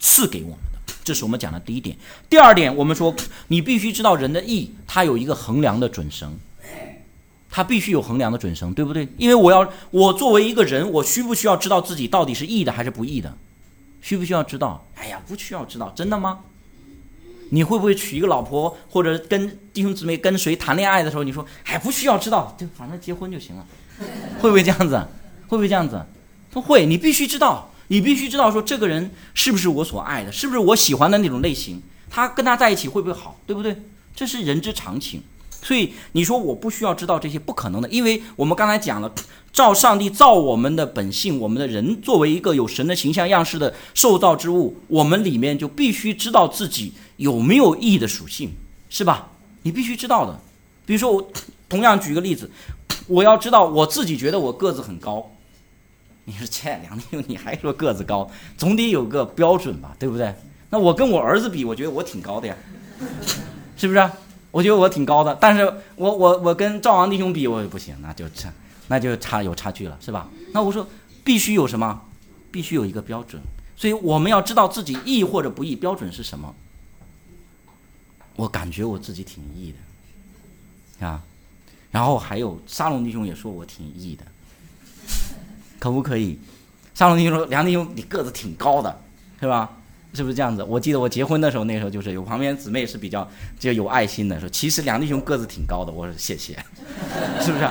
赐给我们的，这是我们讲的第一点。第二点，我们说你必须知道人的义，它有一个衡量的准绳，它必须有衡量的准绳，对不对？因为我要我作为一个人，我需不需要知道自己到底是义的还是不义的？需不需要知道？哎呀，不需要知道，真的吗？你会不会娶一个老婆，或者跟弟兄姊妹跟谁谈恋爱的时候，你说哎不需要知道，就反正结婚就行了，会不会这样子？会不会这样子？不会，你必须知道，你必须知道说这个人是不是我所爱的，是不是我喜欢的那种类型，他跟他在一起会不会好，对不对？这是人之常情。所以你说我不需要知道这些，不可能的，因为我们刚才讲了，照上帝造我们的本性，我们的人作为一个有神的形象样式的受造之物，我们里面就必须知道自己有没有义的属性，是吧？你必须知道的。比如说我同样举个例子，我要知道我自己觉得我个子很高，你说切梁弟兄你还说个子高，总得有个标准吧，对不对？那我跟我儿子比，我觉得我挺高的呀，是不是？我觉得我挺高的，但是我我我跟赵王弟兄比，我不行，那就差那就差有差距了，是吧？那我说必须有什么？必须有一个标准，所以我们要知道自己义或者不义，标准是什么？我感觉我自己挺义的啊，然后还有沙龙弟兄也说我挺义的，可不可以？沙龙弟兄说梁弟兄你个子挺高的，是吧？是不是这样子？我记得我结婚的时候，那时候就是有旁边姊妹是比较就有爱心的，说其实梁弟兄个子挺高的，我说谢谢，是不是？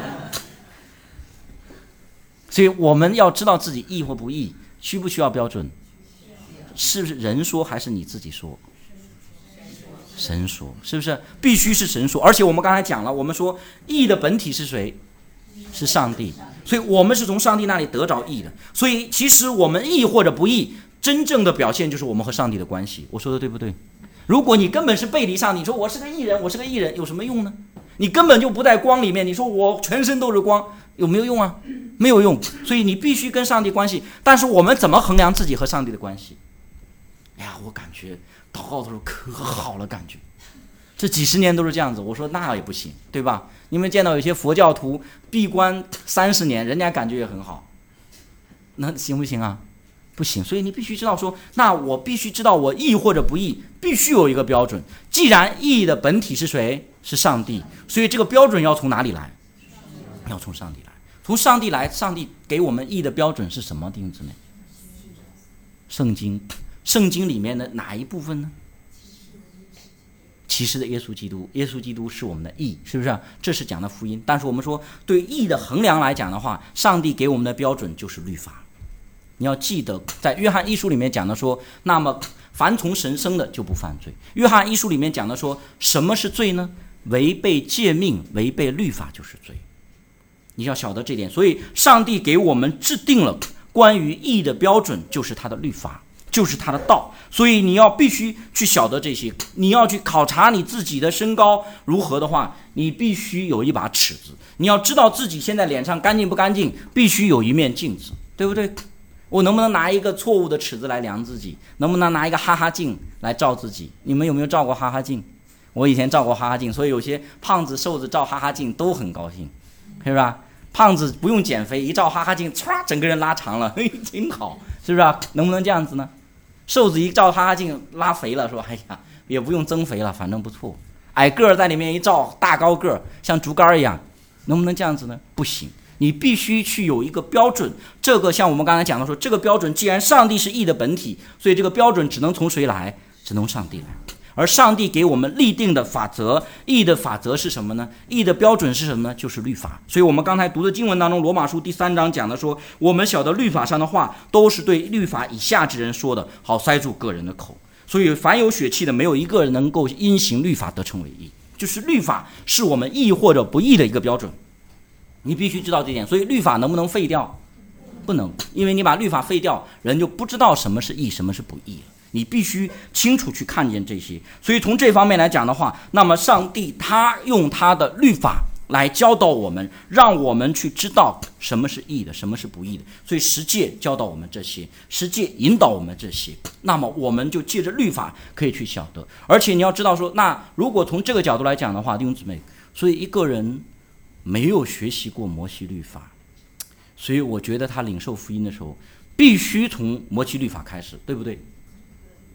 所以我们要知道自己义或不义，需不需要标准？是不是人说还是你自己说？神说，是不是？必须是神说。而且我们刚才讲了，我们说义的本体是谁？是上帝。所以我们是从上帝那里得着义的。所以其实我们义或者不义，真正的表现就是我们和上帝的关系。我说的对不对？如果你根本是背离上帝，你说我是个义人，我是个义人，有什么用呢？你根本就不在光里面，你说我全身都是光，有没有用啊？没有用。所以你必须跟上帝关系。但是我们怎么衡量自己和上帝的关系？哎呀，我感觉祷告的时候可好了，感觉这几十年都是这样子。我说那也不行，对吧？你们见到有些佛教徒闭关三十年，人家感觉也很好，那行不行啊？不行。所以你必须知道说，那我必须知道我义或者不义，必须有一个标准。既然义的本体是谁？是上帝，所以这个标准要从哪里来？要从上帝来。从上帝来，上帝给我们义的标准是什么？弟兄姊妹，圣经。圣经里面的哪一部分呢？启示的耶稣基督，耶稣基督是我们的义，是不是？这是讲的福音。但是我们说对义的衡量来讲的话，上帝给我们的标准就是律法。你要记得，在约翰一书里面讲的说，那么凡从神生的就不犯罪。约翰一书里面讲的说，什么是罪呢？违背诫命，违背律法就是罪。你要晓得这点。所以上帝给我们制定了关于义的标准，就是他的律法，就是他的道。所以你要必须去晓得这些。你要去考察你自己的身高如何的话，你必须有一把尺子。你要知道自己现在脸上干净不干净，必须有一面镜子，对不对？我能不能拿一个错误的尺子来量自己？能不能拿一个哈哈镜来照自己？你们有没有照过哈哈镜？我以前照过哈哈镜，所以有些胖子瘦子照哈哈镜都很高兴，是吧？胖子不用减肥，一照哈哈镜，唰，整个人拉长了，嘿，挺好，是不是？能不能这样子呢？瘦子一照哈哈镜拉肥了，说哎呀也不用增肥了，反正不错。矮个儿在里面一照，大高个儿像竹竿一样，能不能这样子呢？不行，你必须去有一个标准。这个像我们刚才讲的说，这个标准既然上帝是义的本体，所以这个标准只能从谁来？只能上帝来。而上帝给我们立定的法则，义的法则是什么呢？义的标准是什么呢？就是律法。所以我们刚才读的经文当中，罗马书第三章讲的说，我们晓得律法上的话都是对律法以下之人说的，好塞住个人的口。所以凡有血气的，没有一个人能够因行律法得称为义。就是律法是我们义或者不义的一个标准，你必须知道这点。所以律法能不能废掉？不能，因为你把律法废掉，人就不知道什么是义，什么是不义了。你必须清楚去看见这些。所以从这方面来讲的话，那么上帝他用他的律法来教导我们，让我们去知道什么是义的，什么是不义的。所以十诫教导我们这些，十诫引导我们这些，那么我们就借着律法可以去晓得。而且你要知道说，那如果从这个角度来讲的话，弟兄姊妹，所以一个人没有学习过摩西律法，所以我觉得他领受福音的时候必须从摩西律法开始，对不对？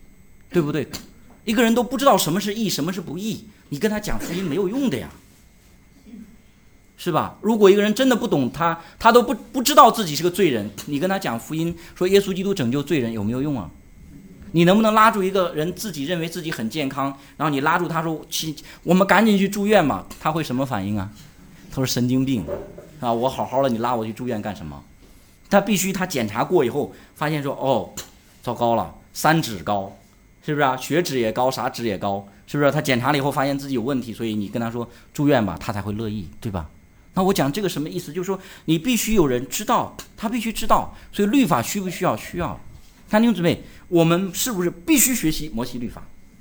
对不对？一个人都不知道什么是义，什么是不义，你跟他讲福音没有用的呀，是吧？如果一个人真的不懂他，他都不不知道自己是个罪人，你跟他讲福音，说耶稣基督拯救罪人，有没有用啊？你能不能拉住一个人自己认为自己很健康，然后你拉住他说去，我们赶紧去住院吧？他会什么反应啊？他说神经病啊！我好好的，你拉我去住院干什么？他必须他检查过以后发现说，哦，糟糕了，三指高，是不是啊？血脂也高，啥脂也高，是不是？他检查了以后发现自己有问题，所以你跟他说住院吧，他才会乐意，对吧？那我讲这个什么意思？就是说你必须有人知道，他必须知道，所以律法需不需要？需要。看弟兄姊妹，我们是不是必须学习摩西律法？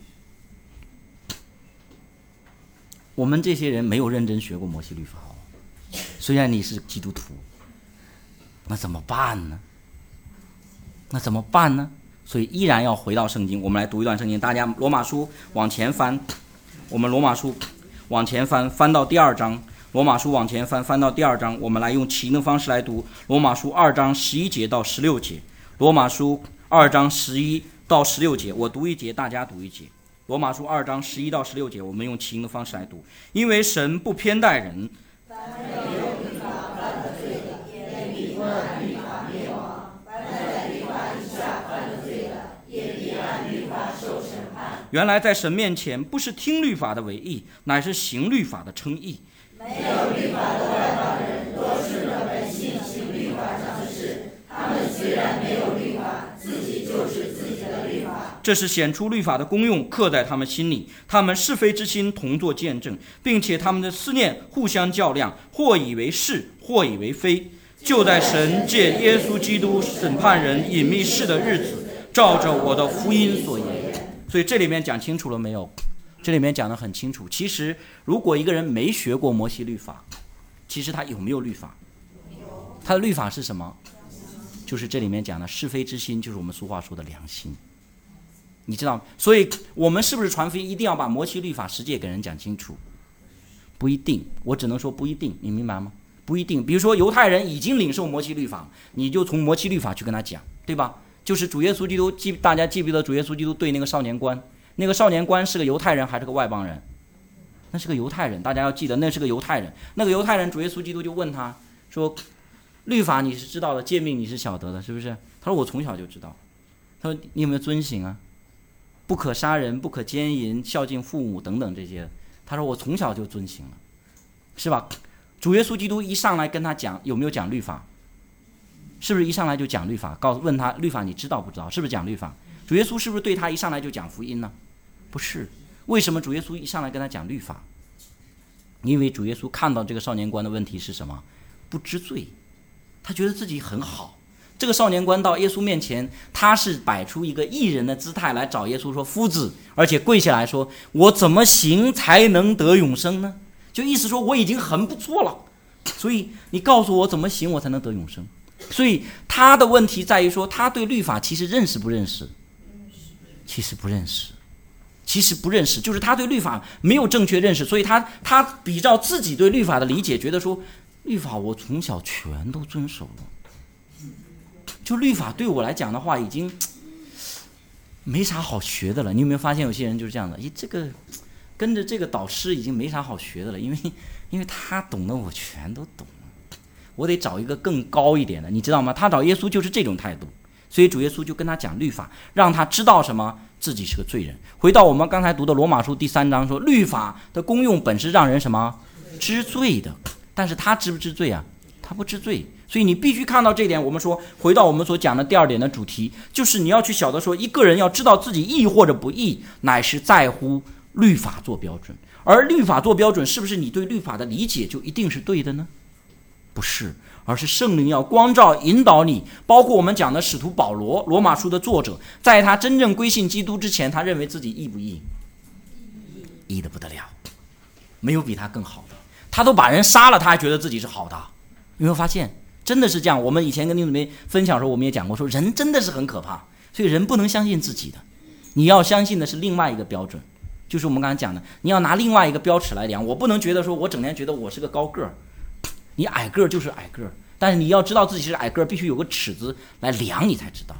我们这些人没有认真学过摩西律法，虽然你是基督徒，那怎么办呢？那怎么办呢？所以依然要回到圣经，我们来读一段圣经。大家罗马书往前翻，我们罗马书往前翻，翻到第二章。罗马书往前翻，翻到第二章，我们来用起因的方式来读罗马书二章十一节到十六节。罗马书二章十一到十六节，我读一节，大家读一节。罗马书二章十一到十六节，我们用起因的方式来读。因为神不偏待人， 凡没有律法犯了罪的，也必按律法灭亡；凡在律法以下犯了罪的，也必按律法受审判。 原来在神面前，不是听律法的为义，乃是行律法的称义。 没有律法的外邦人，若顺着本性行律法上的事，他们虽然没有律法，自己就是自己的律法。 这是显出律法的功用，刻在他们心里，他们是非之心同作见证，并且他们的思念互相较量，或以为是，或以为非。就在神借耶稣基督审判人隐秘事的日子，照着我的福音所言。所以这里面讲清楚了没有？这里面讲得很清楚。其实如果一个人没学过摩西律法，其实他有没有律法？他的律法是什么？就是这里面讲的是非之心，就是我们俗话说的良心。你知道，所以我们是不是传福音一定要把摩西律法实际给人讲清楚？不一定，我只能说不一定，你明白吗？不一定。比如说犹太人已经领受摩西律法，你就从摩西律法去跟他讲，对吧？就是主耶稣基督，记大家记不记得主耶稣基督对那个少年官？那个少年官是个犹太人还是个外邦人？那是个犹太人，大家要记得那是个犹太人。那个犹太人主耶稣基督就问他说，律法你是知道的，诫命你是晓得的，是不是？他说我从小就知道。他说你有没有遵行啊？不可杀人，不可奸淫，孝敬父母等等这些。他说我从小就遵行了，是吧？主耶稣基督一上来跟他讲，有没有讲律法？是不是一上来就讲律法？告诉问他律法你知道不知道？是不是讲律法？主耶稣是不是对他一上来就讲福音呢？不是。为什么主耶稣一上来跟他讲律法？因为主耶稣看到这个少年官的问题是什么？不知罪，他觉得自己很好。这个少年官到耶稣面前，他是摆出一个义人的姿态来找耶稣说，夫子，而且跪下来说，我怎么行才能得永生呢？就意思说我已经很不错了，所以你告诉我怎么行我才能得永生。所以他的问题在于说，他对律法其实认识不认识？其实不认识，其实不认识，就是他对律法没有正确认识，所以他他比照自己对律法的理解，觉得说律法我从小全都遵守了，就律法对我来讲的话已经没啥好学的了。你有没有发现有些人就是这样的？咦，这个跟着这个导师已经没啥好学的了，因为因为他懂的我全都懂了，我得找一个更高一点的，你知道吗？他找耶稣就是这种态度。所以主耶稣就跟他讲律法，让他知道什么？自己是个罪人。回到我们刚才读的罗马书第三章说，律法的功用本是让人什么？知罪的。但是他知不知罪啊？他不知罪。所以你必须看到这一点。我们说回到我们所讲的第二点的主题，就是你要去晓得说，一个人要知道自己义或者不义，乃是在乎律法做标准。而律法做标准，是不是你对律法的理解就一定是对的呢？不是，而是圣灵要光照引导你。包括我们讲的使徒保罗，罗马书的作者，在他真正归信基督之前，他认为自己义不义？义的不得了，没有比他更好的。他都把人杀了，他还觉得自己是好的。有没有发现真的是这样？我们以前跟弟兄姊妹分享的时候，我们也讲过，说人真的是很可怕，所以人不能相信自己的，你要相信的是另外一个标准，就是我们刚才讲的，你要拿另外一个标尺来量。我不能觉得说我整天觉得我是个高个儿，你矮个儿就是矮个儿，但是你要知道自己是矮个儿，必须有个尺子来量，你才知道。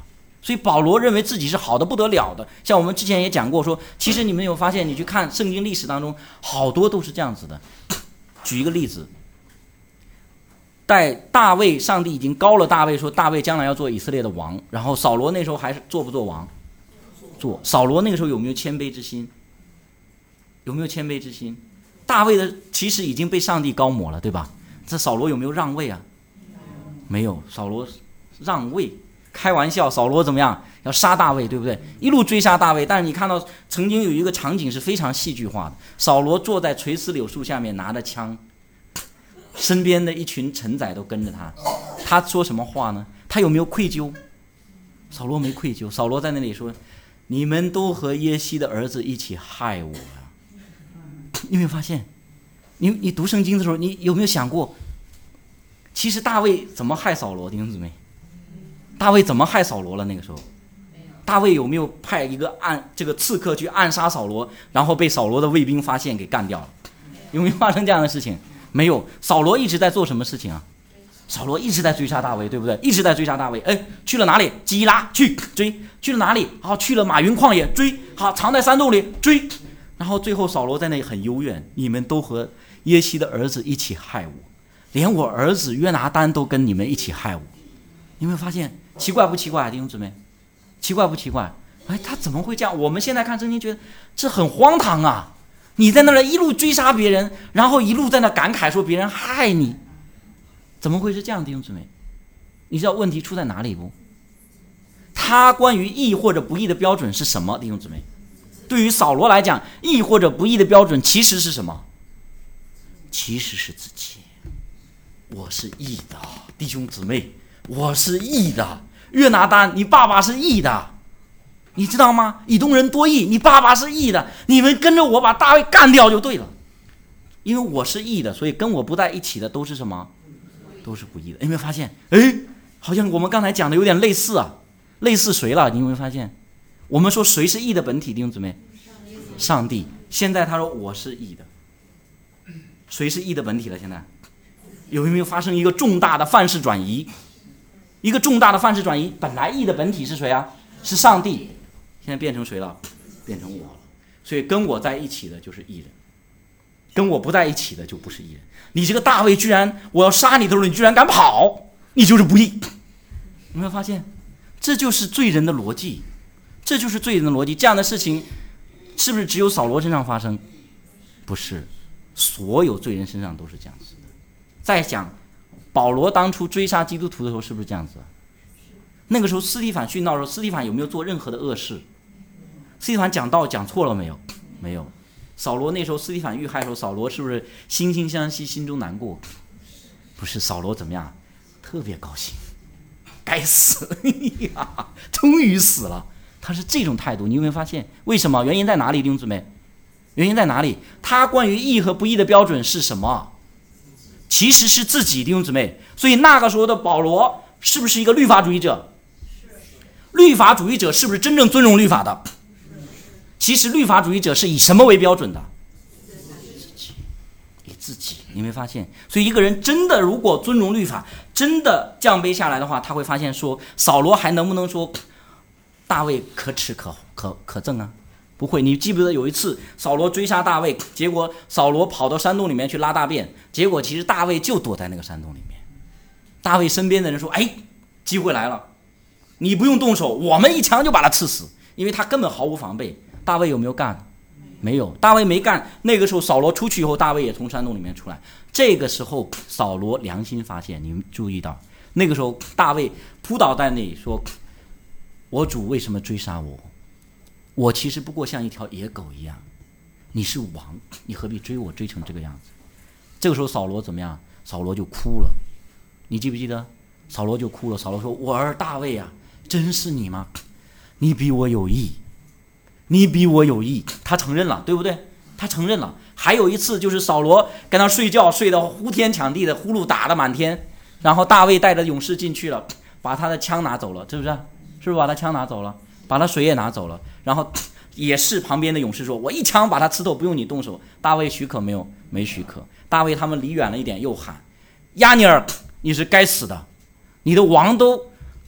所以保罗认为自己是好的不得了的。像我们之前也讲过说，其实你们有发现，你去看圣经历史当中，好多都是这样子的。举一个例子，在大卫，上帝已经高了大卫，说大卫将来要做以色列的王，然后扫罗那时候还是做不做王？做。扫罗那个时候有没有谦卑之心？有没有谦卑之心？大卫的其实已经被上帝高抹了，对吧？这扫罗有没有让位啊？没有，扫罗让位。开玩笑，扫罗怎么样？要杀大卫，对不对？一路追杀大卫。但是你看到曾经有一个场景是非常戏剧化的，扫罗坐在垂丝柳树下面拿着枪，身边的一群臣宰都跟着他。他说什么话呢？他有没有愧疚？扫罗没愧疚。扫罗在那里说：“你们都和耶西的儿子一起害我啊！”你有没有发现？你你读圣经的时候，你有没有想过，其实大卫怎么害扫罗？弟兄姊妹，大卫怎么害扫罗了？那个时候，大卫有没有派一个暗这个刺客去暗杀扫罗，然后被扫罗的卫兵发现给干掉了？有没有发生这样的事情？没有。扫罗一直在做什么事情啊？扫罗一直在追杀大卫，对不对？一直在追杀大卫。哎，去了哪里？基拉去追，去了哪里？好，去了马云旷野追，好，藏在山洞里追。然后最后扫罗在那里很幽怨，你们都和耶西的儿子一起害我，连我儿子约拿单都跟你们一起害我。你有没有发现奇怪不奇怪啊，弟兄姊妹？奇怪不奇怪？哎，他怎么会这样？我们现在看圣经觉得这很荒唐啊！你在那儿一路追杀别人，然后一路在那感慨说别人害你，怎么会是这样，弟兄姊妹？你知道问题出在哪里不？他关于义或者不义的标准是什么，弟兄姊妹？对于扫罗来讲，义或者不义的标准其实是什么？其实是自己。我是义的，弟兄姊妹，我是义的。约拿单，你爸爸是义的，你知道吗？以东人多义，你爸爸是义的，你们跟着我把大卫干掉就对了。因为我是义的，所以跟我不在一起的都是什么？都是不义的。有没有发现？哎，好像我们刚才讲的有点类似啊，类似谁了？你有没有发现？我们说谁是义的本体，弟兄姊妹？上帝。现在他说我是义的，谁是义的本体了？现在有没有发生一个重大的范式转移？一个重大的范式转移，本来义的本体是谁啊？是上帝，现在变成谁了？变成我了。所以跟我在一起的就是义人，跟我不在一起的就不是义人。你这个大卫居然，我要杀你的时候你居然敢跑，你就是不义。有没有发现？这就是罪人的逻辑，这就是罪人的逻辑。这样的事情是不是只有扫罗身上发生？不是，所有罪人身上都是这样子的。再讲保罗当初追杀基督徒的时候是不是这样子？那个时候斯提反殉道的时候，斯提反有没有做任何的恶事？斯提反讲道讲错了没有？没有。扫罗那时候斯提反遇害的时候，扫罗是不是惺惺相惜，心中难过？不是，扫罗怎么样？特别高兴，该死呀，终于死了。他是这种态度，你有没有发现？为什么？原因在哪里，弟兄姊妹？原因在哪里？他关于义和不义的标准是什么？其实是自己，弟兄姊妹。所以那个时候的保罗是不是一个律法主义者？律法主义者是不是真正尊重律法的？其实律法主义者是以什么为标准的？自己，以自己。你没发现？所以一个人真的如果尊重律法，真的降卑下来的话，他会发现说，扫罗还能不能说大卫可耻可可可憎啊？不会。你记不记得有一次扫罗追杀大卫，结果扫罗跑到山洞里面去拉大便，结果其实大卫就躲在那个山洞里面。大卫身边的人说：“哎，机会来了，你不用动手，我们一枪就把他刺死。”因为他根本毫无防备。大卫有没有干？没有，大卫没干。那个时候扫罗出去以后，大卫也从山洞里面出来。这个时候扫罗良心发现，你们注意到，那个时候大卫扑倒在那里说：“我主为什么追杀我？我其实不过像一条野狗一样，你是王，你何必追我追成这个样子？”这个时候扫罗怎么样？扫罗就哭了。你记不记得？扫罗就哭了。扫罗说：“我儿大卫啊，真是你吗？你比我有义，你比我有义。”他承认了，对不对？他承认了。还有一次就是扫罗跟他睡觉，睡到呼天抢地的，呼噜打得满天，然后大卫带着勇士进去了，把他的枪拿走了，是不是？是不是把他枪拿走了？把他水也拿走了。然后也是旁边的勇士说：“我一枪把他刺透，不用你动手。”大卫许可没有？没许可。大卫他们离远了一点，又喊：“亚尼尔，你是该死的，你的王都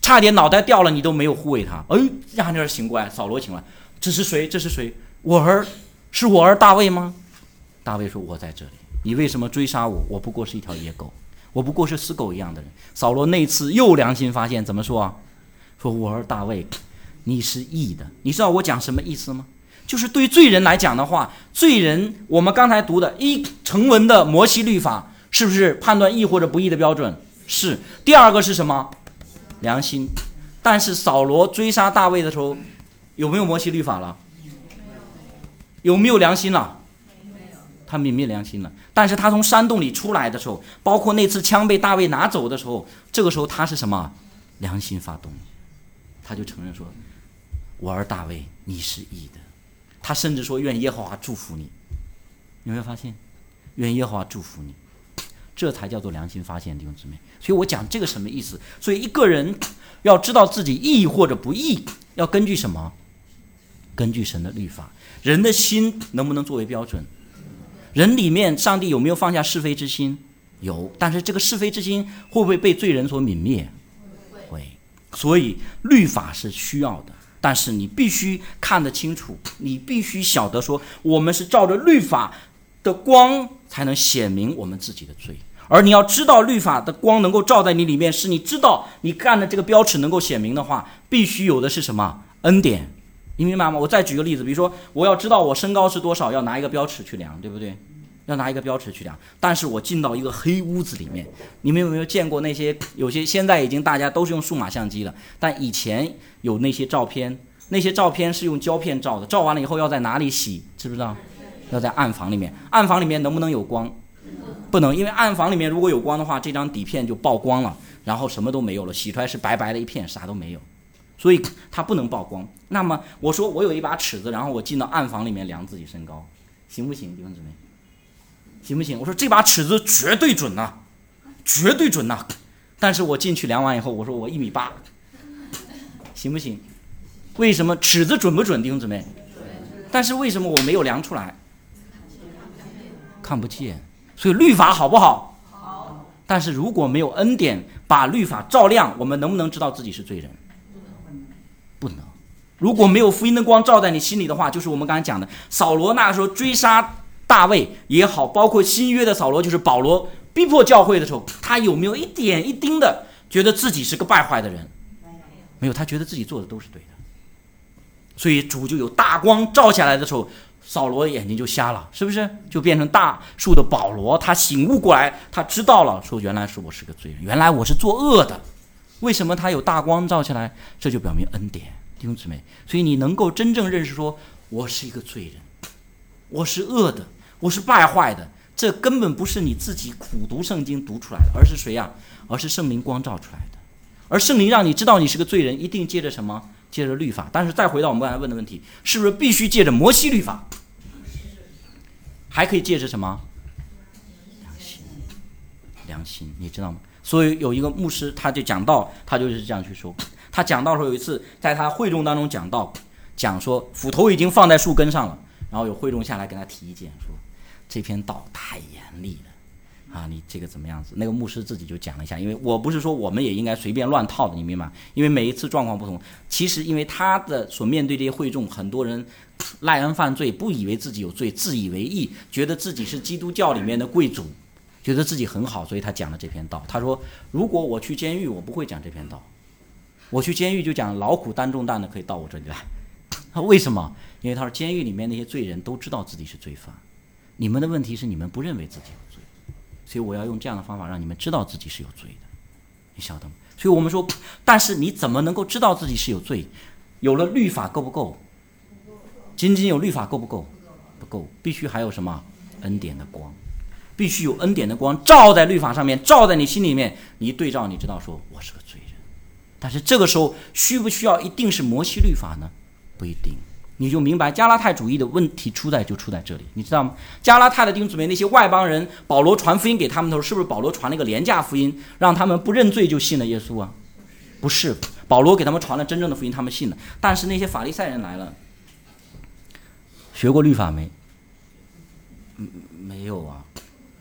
差点脑袋掉了，你都没有护卫他。哎，亚尼尔醒过来，扫罗醒过来，这是谁？这是谁？我儿，是我儿大卫吗？大卫说：“我在这里。你为什么追杀我？我不过是一条野狗，我不过是死狗一样的人。”扫罗那次又良心发现，怎么说啊？说我儿大卫，你是义的。你知道我讲什么意思吗？就是对罪人来讲的话，罪人我们刚才读的一成文的摩西律法，是不是判断义或者不义的标准？是。第二个是什么？良心。但是扫罗追杀大卫的时候，有没有摩西律法了？有没有良心了？他泯灭良心了。但是他从山洞里出来的时候，包括那次枪被大卫拿走的时候，这个时候他是什么？良心发动，他就承认说：“我儿大卫，你是义的。”他甚至说：“愿耶和华祝福你。”有没有发现？愿耶和华祝福你，这才叫做良心发现，弟兄姊妹。所以我讲这个什么意思？所以一个人要知道自己义或者不义，要根据什么？根据神的律法。人的心能不能作为标准？人里面上帝有没有放下是非之心？有。但是这个是非之心会不会被罪人所泯灭？会。所以律法是需要的，但是你必须看得清楚，你必须晓得说，我们是照着律法的光才能显明我们自己的罪。而你要知道律法的光能够照在你里面，是你知道你干的这个标尺能够显明的话，必须有的是什么？恩典。你明白吗？我再举个例子，比如说我要知道我身高是多少，要拿一个标尺去量，对不对？要拿一个标尺去量。但是我进到一个黑屋子里面，你们有没有见过那些有些现在已经大家都是用数码相机了，但以前有那些照片，那些照片是用胶片照的，照完了以后要在哪里洗？知不知道？要在暗房里面。暗房里面能不能有光？不能，因为暗房里面如果有光的话，这张底片就曝光了，然后什么都没有了，洗出来是白白的一片，啥都没有。所以它不能曝光。那么我说我有一把尺子，然后我进到暗房里面量自己身高，行不行，弟兄姊妹？行不行？我说这把尺子绝对准呐、啊，绝对准呐、啊。但是我进去量完以后，我说我一米八，行不行？为什么？尺子准不准，弟兄姊妹？但是为什么我没有量出来？看不见。所以律法好不好？好。但是如果没有恩典把律法照亮，我们能不能知道自己是罪人？不能。如果没有福音的光照在你心里的话，就是我们刚才讲的扫罗那时候追杀大卫也好，包括新约的扫罗，就是保罗逼迫教会的时候，他有没有一点一丁的觉得自己是个败坏的人？没有，他觉得自己做的都是对的。所以主就有大光照下来的时候，扫罗眼睛就瞎了，是不是？就变成大树的保罗，他醒悟过来，他知道了，说原来是我是个罪人，原来我是作恶的。为什么他有大光照下来？这就表明恩典，弟兄姊妹。所以你能够真正认识说，我是一个罪人，我是恶的，我是败坏的，这根本不是你自己苦读圣经读出来的，而是谁呀、啊？而是圣灵光照出来的。而圣灵让你知道你是个罪人，一定借着什么？借着律法。但是再回到我们刚才问的问题，是不是必须借着摩西律法？还可以借着什么？良心，良心，你知道吗？所以有一个牧师，他就讲到，他就是这样去说。他讲到说有一次在他会众当中讲到，讲说斧头已经放在树根上了，然后有会众下来跟他提意见，说这篇道太严厉了啊，你这个怎么样子？那个牧师自己就讲了一下，因为我不是说我们也应该随便乱套的，你明白吗？因为每一次状况不同。其实因为他的所面对这些会众，很多人赖恩犯罪，不以为自己有罪，自以为义，觉得自己是基督教里面的贵族，觉得自己很好，所以他讲了这篇道。他说如果我去监狱，我不会讲这篇道，我去监狱就讲劳苦担重担的可以到我这里来。他为什么？因为他说监狱里面那些罪人都知道自己是罪犯，你们的问题是你们不认为自己有罪，所以我要用这样的方法让你们知道自己是有罪的，你晓得吗？所以我们说，但是你怎么能够知道自己是有罪？有了律法够不够？仅仅有律法够不够？不够，必须还有什么？恩典的光，必须有恩典的光照在律法上面，照在你心里面，你一对照，你知道说我是个罪人。但是这个时候需不需要一定是摩西律法呢？不一定。你就明白加拉太主义的问题出在就出在这里，你知道吗？加拉太的弟兄姊妹，那些外邦人，保罗传福音给他们的时候，是不是保罗传了一个廉价福音，让他们不认罪就信了耶稣啊？不是，保罗给他们传了真正的福音，他们信了。但是那些法利赛人来了，学过律法没？嗯，没有啊。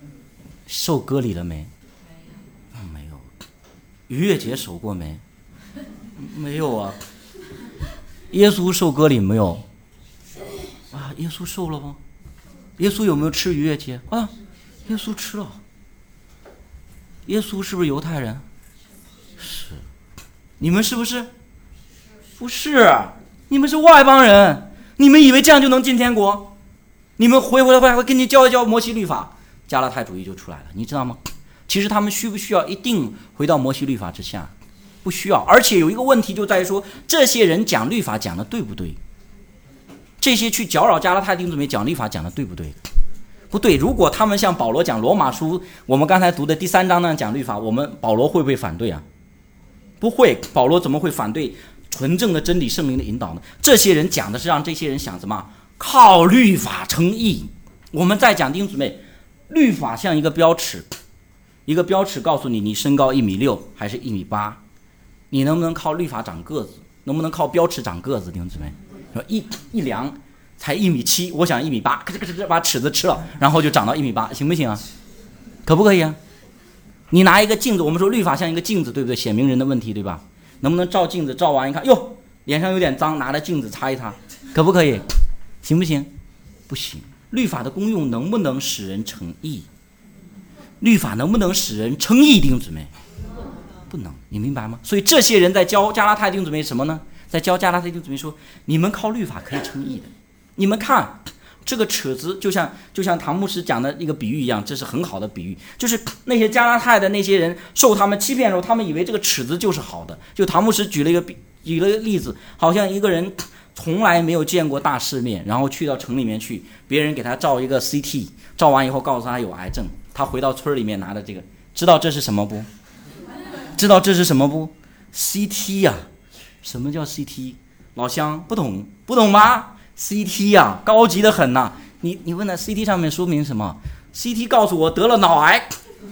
受割礼了没？嗯，没有。逾越节守过没？ 没有啊。耶稣受割礼没有？啊，耶稣受了吗？耶稣有没有吃逾越节啊？耶稣吃了。耶稣是不是犹太人？是。你们是不是？不是，你们是外邦人。你们以为这样就能进天国？你们回回来回来会跟你教一教摩西律法，加拉太主义就出来了，你知道吗？其实他们需不需要一定回到摩西律法之下？不需要。而且有一个问题就在于说，这些人讲律法讲的对不对？这些去搅扰加拉太弟兄姊妹讲律法讲的对不对？不对。如果他们像保罗讲罗马书，我们刚才读的第三章那样讲律法，我们保罗会不会反对啊？不会。保罗怎么会反对纯正的真理圣灵的引导呢？这些人讲的是让这些人想什么？靠律法称义。我们再讲弟兄姊妹，律法像一个标尺，一个标尺告诉你你身高一米六还是一米八，你能不能靠律法长个子？能不能靠标尺长个子？弟兄姊妹，一一量才一米七，我想一米八，咔嚓咔嚓把尺子吃了，然后就长到一米八，行不行啊？可不可以啊？你拿一个镜子，我们说律法像一个镜子，对不对？显明人的问题，对吧？能不能照镜子照完一看，哟，脸上有点脏，拿着镜子擦一擦，可不可以？行不行？不行。律法的功用能不能使人成义？律法能不能使人称义？弟兄姊妹，不能，你明白吗？所以这些人在教加拉太弟兄姊妹什么呢？在教加拉太弟兄姊妹说，你们靠律法可以称义的。你们看这个尺子，就像就像唐牧师讲的一个比喻一样，这是很好的比喻。就是那些加拉太的那些人受他们欺骗的时候，他们以为这个尺子就是好的。就唐牧师举了一个举了一个例子，好像一个人从来没有见过大世面，然后去到城里面去，别人给他照一个 C T， 照完以后告诉他有癌症，他回到村里面拿着这个，知道这是什么不？知道这是什么不？ C T 呀、啊，什么叫 C T？ 老乡不懂不懂吗？ C T 呀、啊，高级的很呐、啊！你你问他 C T 上面说明什么 ？C T 告诉我得了脑癌，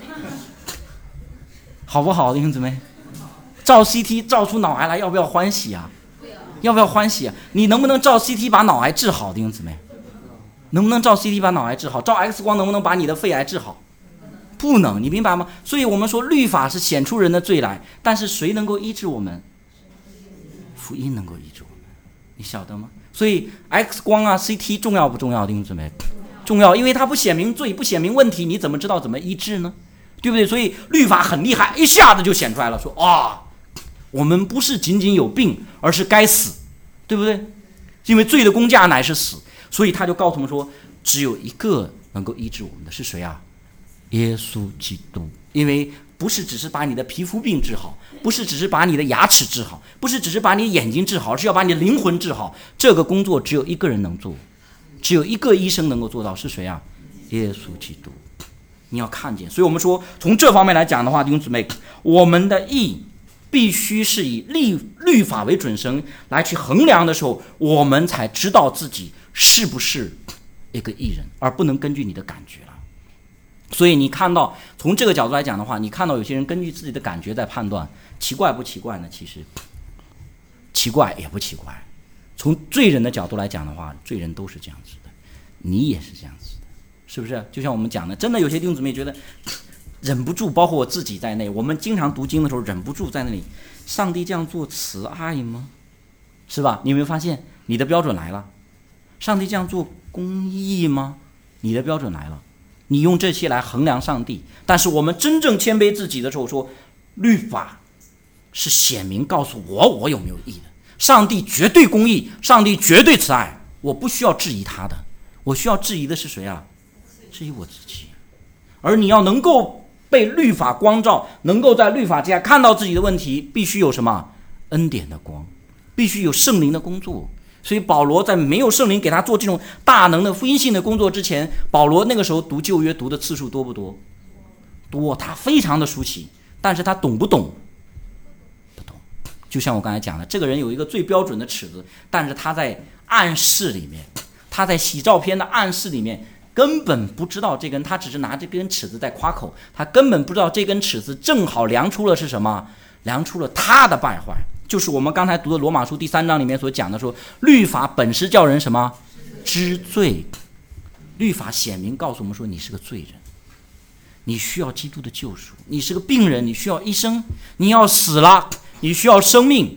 好不好，弟兄姊妹？照 C T 照出脑癌来，要不要欢喜啊？要不要欢喜啊？你能不能照 C T 把脑癌治好，弟兄姊妹？能不能照 C T 把脑癌治好？照 X 光能不能把你的肺癌治好？不能，你明白吗？所以我们说律法是显出人的罪来，但是谁能够医治我们？福音能够医治我们，你晓得吗？所以 X 光啊 C T 重要不重要，弟兄姊妹？重要，因为它不显明罪，不显明问题，你怎么知道怎么医治呢？对不对？所以律法很厉害，一下子就显出来了，说啊，我们不是仅仅有病，而是该死，对不对？因为罪的工价乃是死，所以他就告诉我们说，只有一个能够医治我们的是谁啊？耶稣基督。因为不是只是把你的皮肤病治好，不是只是把你的牙齿治好，不是只是把你眼睛治好，而是要把你的灵魂治好。这个工作只有一个人能做，只有一个医生能够做到，是谁啊？耶稣基督。你要看见，所以我们说从这方面来讲的话，弟兄姊妹，我们的义必须是以律律法为准绳来去衡量的时候，我们才知道自己是不是一个义人，而不能根据你的感觉了。所以你看到从这个角度来讲的话，你看到有些人根据自己的感觉在判断，奇怪不奇怪呢？其实奇怪也不奇怪。从罪人的角度来讲的话，罪人都是这样子的，你也是这样子的，是不是？就像我们讲的，真的有些弟兄姊妹觉得忍不住，包括我自己在内，我们经常读经的时候忍不住在那里，上帝这样做慈爱吗？是吧？你有没有发现你的标准来了？上帝这样做公义吗？你的标准来了。你用这些来衡量上帝，但是我们真正谦卑自己的时候说，律法是显明告诉我我有没有义的。上帝绝对公义，上帝绝对慈爱，我不需要质疑他的，我需要质疑的是谁啊？质疑我自己。而你要能够被律法光照，能够在律法之下看到自己的问题，必须有什么？恩典的光，必须有圣灵的工作。所以保罗在没有圣灵给他做这种大能的福音性的工作之前，保罗那个时候读旧约读的次数多不多？多，他非常的熟悉，但是他懂不懂？不懂。就像我刚才讲的，这个人有一个最标准的尺子，但是他在暗室里面，他在洗照片的暗室里面根本不知道这根，他只是拿这根尺子在夸口，他根本不知道这根尺子正好量出了是什么？量出了他的败坏。就是我们刚才读的罗马书第三章里面所讲的说，律法本是叫人什么？知罪。律法显明告诉我们说，你是个罪人，你需要基督的救赎，你是个病人，你需要医生，你要死了，你需要生命，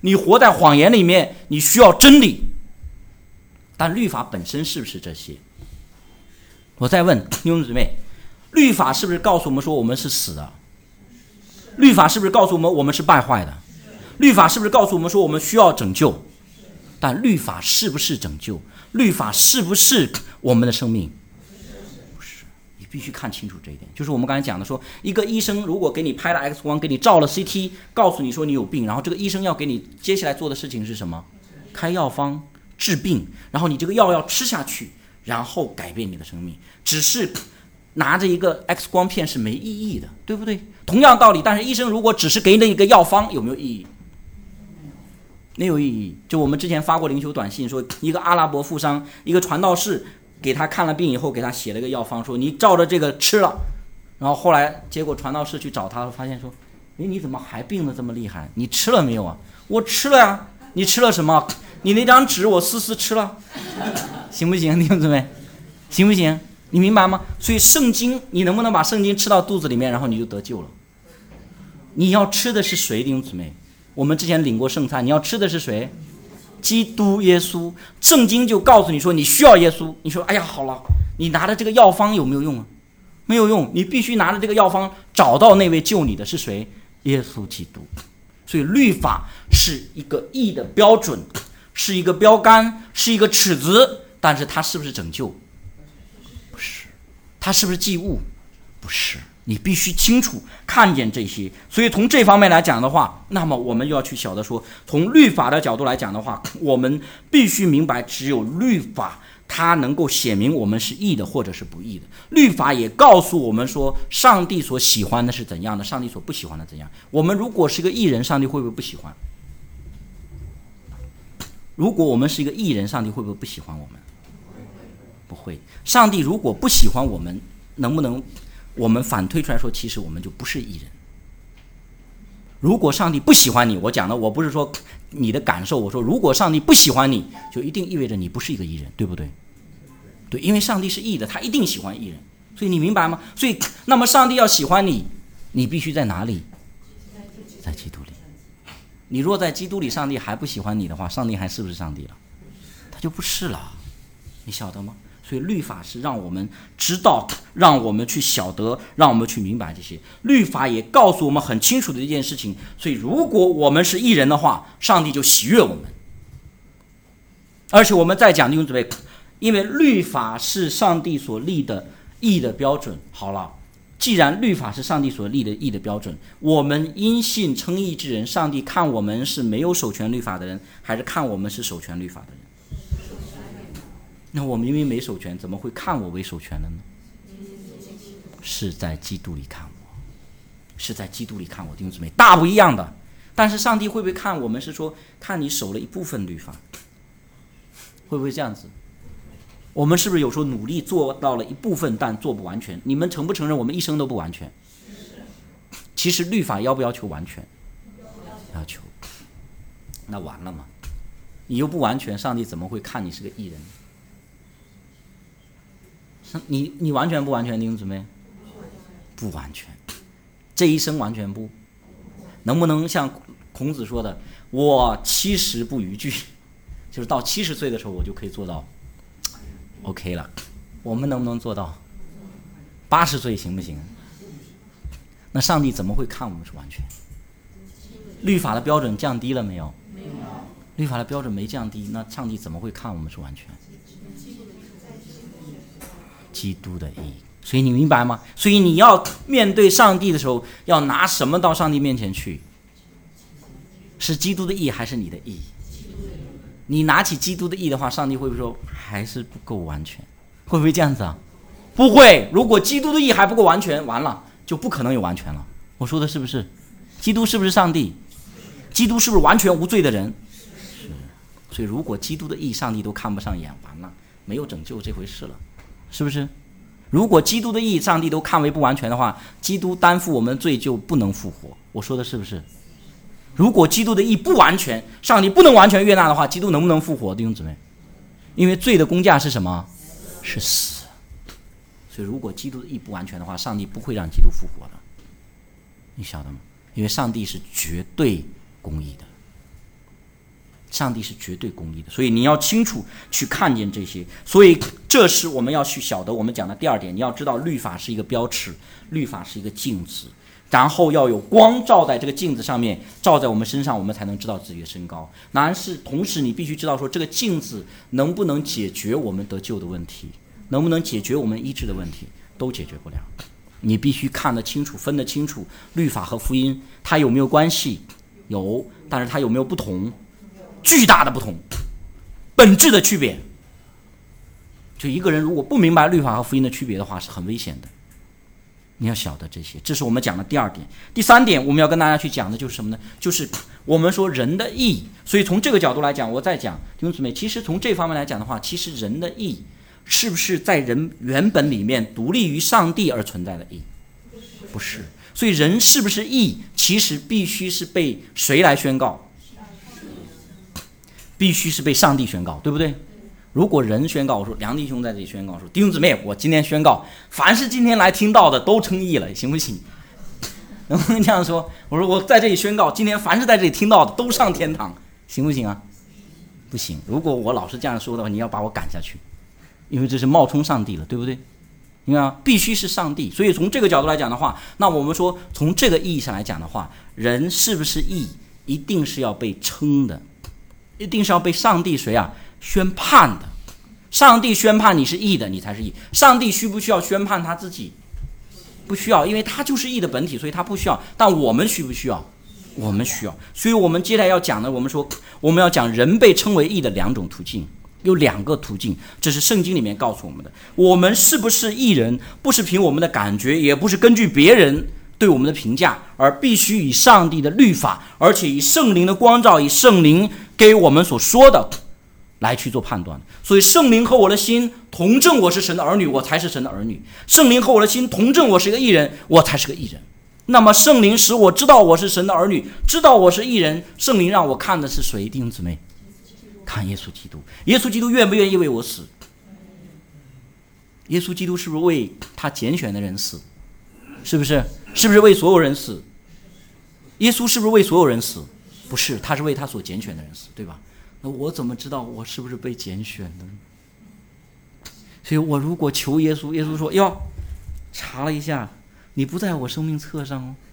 你活在谎言里面，你需要真理。但律法本身是不是这些？我再问弟兄姊妹，律法是不是告诉我们说我们是死的？律法是不是告诉我们我们是败坏的？律法是不是告诉我们说我们需要拯救？但律法是不是拯救？律法是不是我们的生命？不是。你必须看清楚这一点。就是我们刚才讲的说，一个医生如果给你拍了 X 光，给你照了 C T， 告诉你说你有病，然后这个医生要给你接下来做的事情是什么？开药方治病，然后你这个药要吃下去，然后改变你的生命。只是拿着一个 X 光片是没意义的，对不对？同样道理，但是医生如果只是给你一个药方，有没有意义？没有意义。就我们之前发过灵修短信说，一个阿拉伯富商，一个传道士给他看了病以后，给他写了一个药方，说你照着这个吃了。然后后来结果传道士去找他，发现说，诶，你怎么还病得这么厉害？你吃了没有啊？我吃了呀。你吃了什么？你那张纸我丝丝吃了，行不行？弟兄姊妹，行不行？你明白吗？所以圣经，你能不能把圣经吃到肚子里面，然后你就得救了？你要吃的是谁？弟兄姊妹，我们之前领过圣餐，你要吃的是谁？基督耶稣。圣经就告诉你说你需要耶稣。你说哎呀好了，你拿的这个药方有没有用啊？没有用。你必须拿着这个药方找到那位救你的是谁？耶稣基督。所以律法是一个义的标准，是一个标杆，是一个尺子，但是它是不是拯救？不是。它是不是祭物？不是。你必须清楚看见这些。所以从这方面来讲的话，那么我们就要去晓得说，从律法的角度来讲的话，我们必须明白，只有律法它能够显明我们是义的或者是不义的。律法也告诉我们说，上帝所喜欢的是怎样的，上帝所不喜欢的怎样。我们如果是一个义人，上帝会不会不喜欢？如果我们是一个义人，上帝会不会不喜欢我们？不会。上帝如果不喜欢我们，能不能我们反推出来说，其实我们就不是义人？如果上帝不喜欢你，我讲的我不是说你的感受，我说如果上帝不喜欢你，就一定意味着你不是一个义人，对不对？对，因为上帝是义的，他一定喜欢义人，所以你明白吗？所以那么上帝要喜欢你，你必须在哪里？在基督里。你若在基督里，上帝还不喜欢你的话，上帝还是不是上帝了？他就不是了，你晓得吗？所以律法是让我们知道，让我们去晓得，让我们去明白这些。律法也告诉我们很清楚的一件事情，所以如果我们是义人的话，上帝就喜悦我们。而且我们再讲弟兄姊妹，因为律法是上帝所立的义的标准。好了，既然律法是上帝所立的义的标准，我们因信称义之人，上帝看我们是没有守全律法的人，还是看我们是守全律法的人？那我们因为没守全，怎么会看我为守全的呢？是在基督里看我，是在基督里看我，弟兄姊妹，大不一样的。但是上帝会不会看我们是说看你守了一部分律法？会不会这样子？我们是不是有时候努力做到了一部分，但做不完全？你们承不承认我们一生都不完全？其实律法要不要求完全？要求。那完了嘛？你又不完全，上帝怎么会看你是个义人？你你完全不完全，弟兄姊妹？不完全，这一生完全不。能不能像孔子说的，我七十不逾矩，就是到七十岁的时候我就可以做到 OK 了。我们能不能做到八十岁行不行？那上帝怎么会看我们是完全？律法的标准降低了没有？没有。律法的标准没降低，那上帝怎么会看我们是完全？基督的义。所以你明白吗？所以你要面对上帝的时候，要拿什么到上帝面前去？是基督的义还是你的义？你拿起基督的义的话，上帝会不会说还是不够完全？会不会这样子啊？不会。如果基督的义还不够完全，完了就不可能有完全了。我说的是不是？基督是不是上帝？基督是不是完全无罪的人？是。所以如果基督的义上帝都看不上眼，完了，没有拯救这回事了，是不是？如果基督的义上帝都看为不完全的话，基督担负我们的罪就不能复活。我说的是不是？如果基督的义不完全，上帝不能完全悦纳的话，基督能不能复活？弟兄姊妹，因为罪的工价是什么？是死。所以如果基督的义不完全的话，上帝不会让基督复活的，你晓得吗？因为上帝是绝对公义的， 上帝是绝对公义的，所以你要清楚去看见这些。所以这是我们要去晓得我们讲的第二点，你要知道律法是一个标尺，律法是一个镜子，然后要有光照在这个镜子上面，照在我们身上，我们才能知道自己的身高。但是同时你必须知道说，这个镜子能不能解决我们得救的问题，能不能解决我们医治的问题，都解决不了。你必须看得清楚，分得清楚律法和福音它有没有关系，有，但是它有没有不同，巨大的不同，本质的区别。就一个人如果不明白律法和福音的区别的话，是很危险的。你要晓得这些，这是我们讲的第二点。第三点我们要跟大家去讲的就是什么呢？就是我们说人的义。所以从这个角度来讲，我再讲弟兄姊妹，其实从这方面来讲的话，其实人的义是不是在人原本里面独立于上帝而存在的义？不是。所以人是不是义，其实必须是被谁来宣告？必须是被上帝宣告，对不对？如果人宣告，我说梁弟兄在这里宣告说，弟兄姊妹，我今天宣告，凡是今天来听到的都称义了，行不行？能不能这样说？我说我在这里宣告，今天凡是在这里听到的都上天堂，行不行啊？不行。如果我老是这样说的话，你要把我赶下去，因为这是冒充上帝了，对不对？你看，必须是上帝。所以从这个角度来讲的话，那我们说从这个意义上来讲的话，人是不是义，一定是要被称的，一定是要被上帝谁啊宣判的。上帝宣判你是义的，你才是义。上帝需不需要宣判他自己？不需要，因为他就是义的本体，所以他不需要。但我们需不需要？我们需要。所以我们接下来要讲的，我们说我们要讲人被称为义的两种途径，有两个途径，这是圣经里面告诉我们的。我们是不是义人，不是凭我们的感觉，也不是根据别人对我们的评价，而必须以上帝的律法，而且以圣灵的光照，以圣灵给我们所说的来去做判断。所以圣灵和我的心同证我是神的儿女，我才是神的儿女。圣灵和我的心同证我是一个义人，我才是个义人。那么圣灵使我知道我是神的儿女，知道我是义人。圣灵让我看的是谁？弟兄姊妹，看耶稣基督。耶稣基督愿不愿意为我死？耶稣基督是不是为他拣选的人死？是不是？是不是为所有人死？耶稣是不是为所有人死？不是，他是为他所拣选的人死，对吧？那我怎么知道我是不是被拣选的呢？所以我如果求耶稣，耶稣说哟，查了一下，你不在我生命册上哦，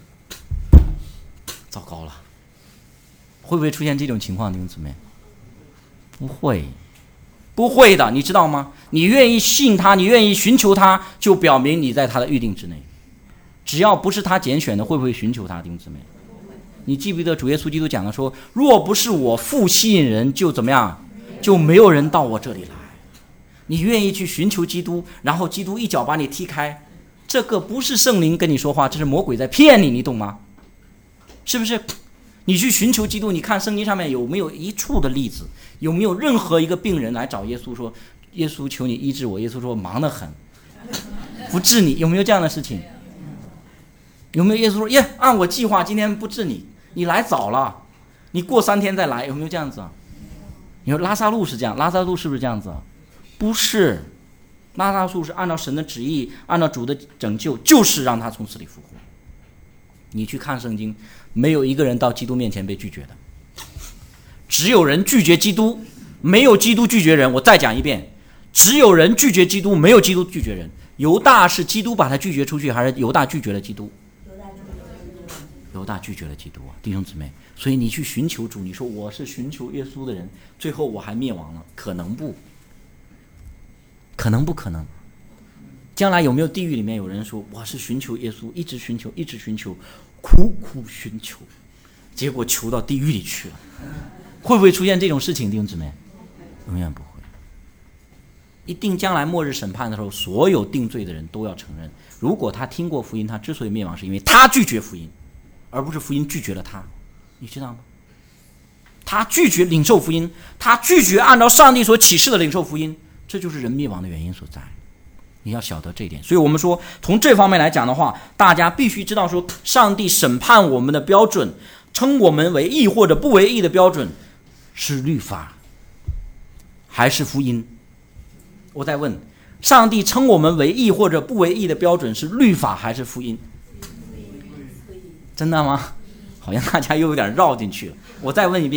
糟糕了。会不会出现这种情况，弟兄姊妹？不会，不会的，你知道吗？你愿意信他，你愿意寻求他，就表明你在他的预定之内。只要不是他拣选的，会不会寻求他，弟兄姊妹？你记不记得主耶稣基督讲的说，若不是我父吸引人，就怎么样，就没有人到我这里来。你愿意去寻求基督，然后基督一脚把你踢开，这个不是圣灵跟你说话，这是魔鬼在骗你，你懂吗？是不是？你去寻求基督，你看圣经上面有没有一处的例子，有没有任何一个病人来找耶稣说，耶稣求你医治我，耶稣说忙得很，不治你，有没有这样的事情？有没有耶稣说耶，按我计划今天不治你，你来早了，你过三天再来，有没有这样子啊？你说拉撒路是这样，拉撒路是不是这样子啊？不是，拉撒路是按照神的旨意，按照主的拯救，就是让他从死里复活。你去看圣经，没有一个人到基督面前被拒绝的，只有人拒绝基督，没有基督拒绝人。我再讲一遍，只有人拒绝基督，没有基督拒绝人。犹大是基督把他拒绝出去，还是犹大拒绝了基督？犹大拒绝了基督啊，弟兄姊妹。所以你去寻求主，你说我是寻求耶稣的人，最后我还灭亡了，可能不？可能不可能？将来有没有地狱里面有人说我是寻求耶稣，一直寻求，一直寻求，苦苦寻求，结果求到地狱里去了？会不会出现这种事情，弟兄姊妹？永远不会。一定将来末日审判的时候，所有定罪的人都要承认，如果他听过福音，他之所以灭亡，是因为他拒绝福音，而不是福音拒绝了他。你知道吗？他拒绝领受福音，他拒绝按照上帝所启示的领受福音，这就是人灭亡的原因所在。你要晓得这一点。所以我们说从这方面来讲的话，大家必须知道说，上帝审判我们的标准，称我们为义或者不为义的标准，是律法还是福音？我再问，上帝称我们为义或者不为义的标准是律法还是福音？真的吗？好像大家又有点绕进去了。我再问一遍，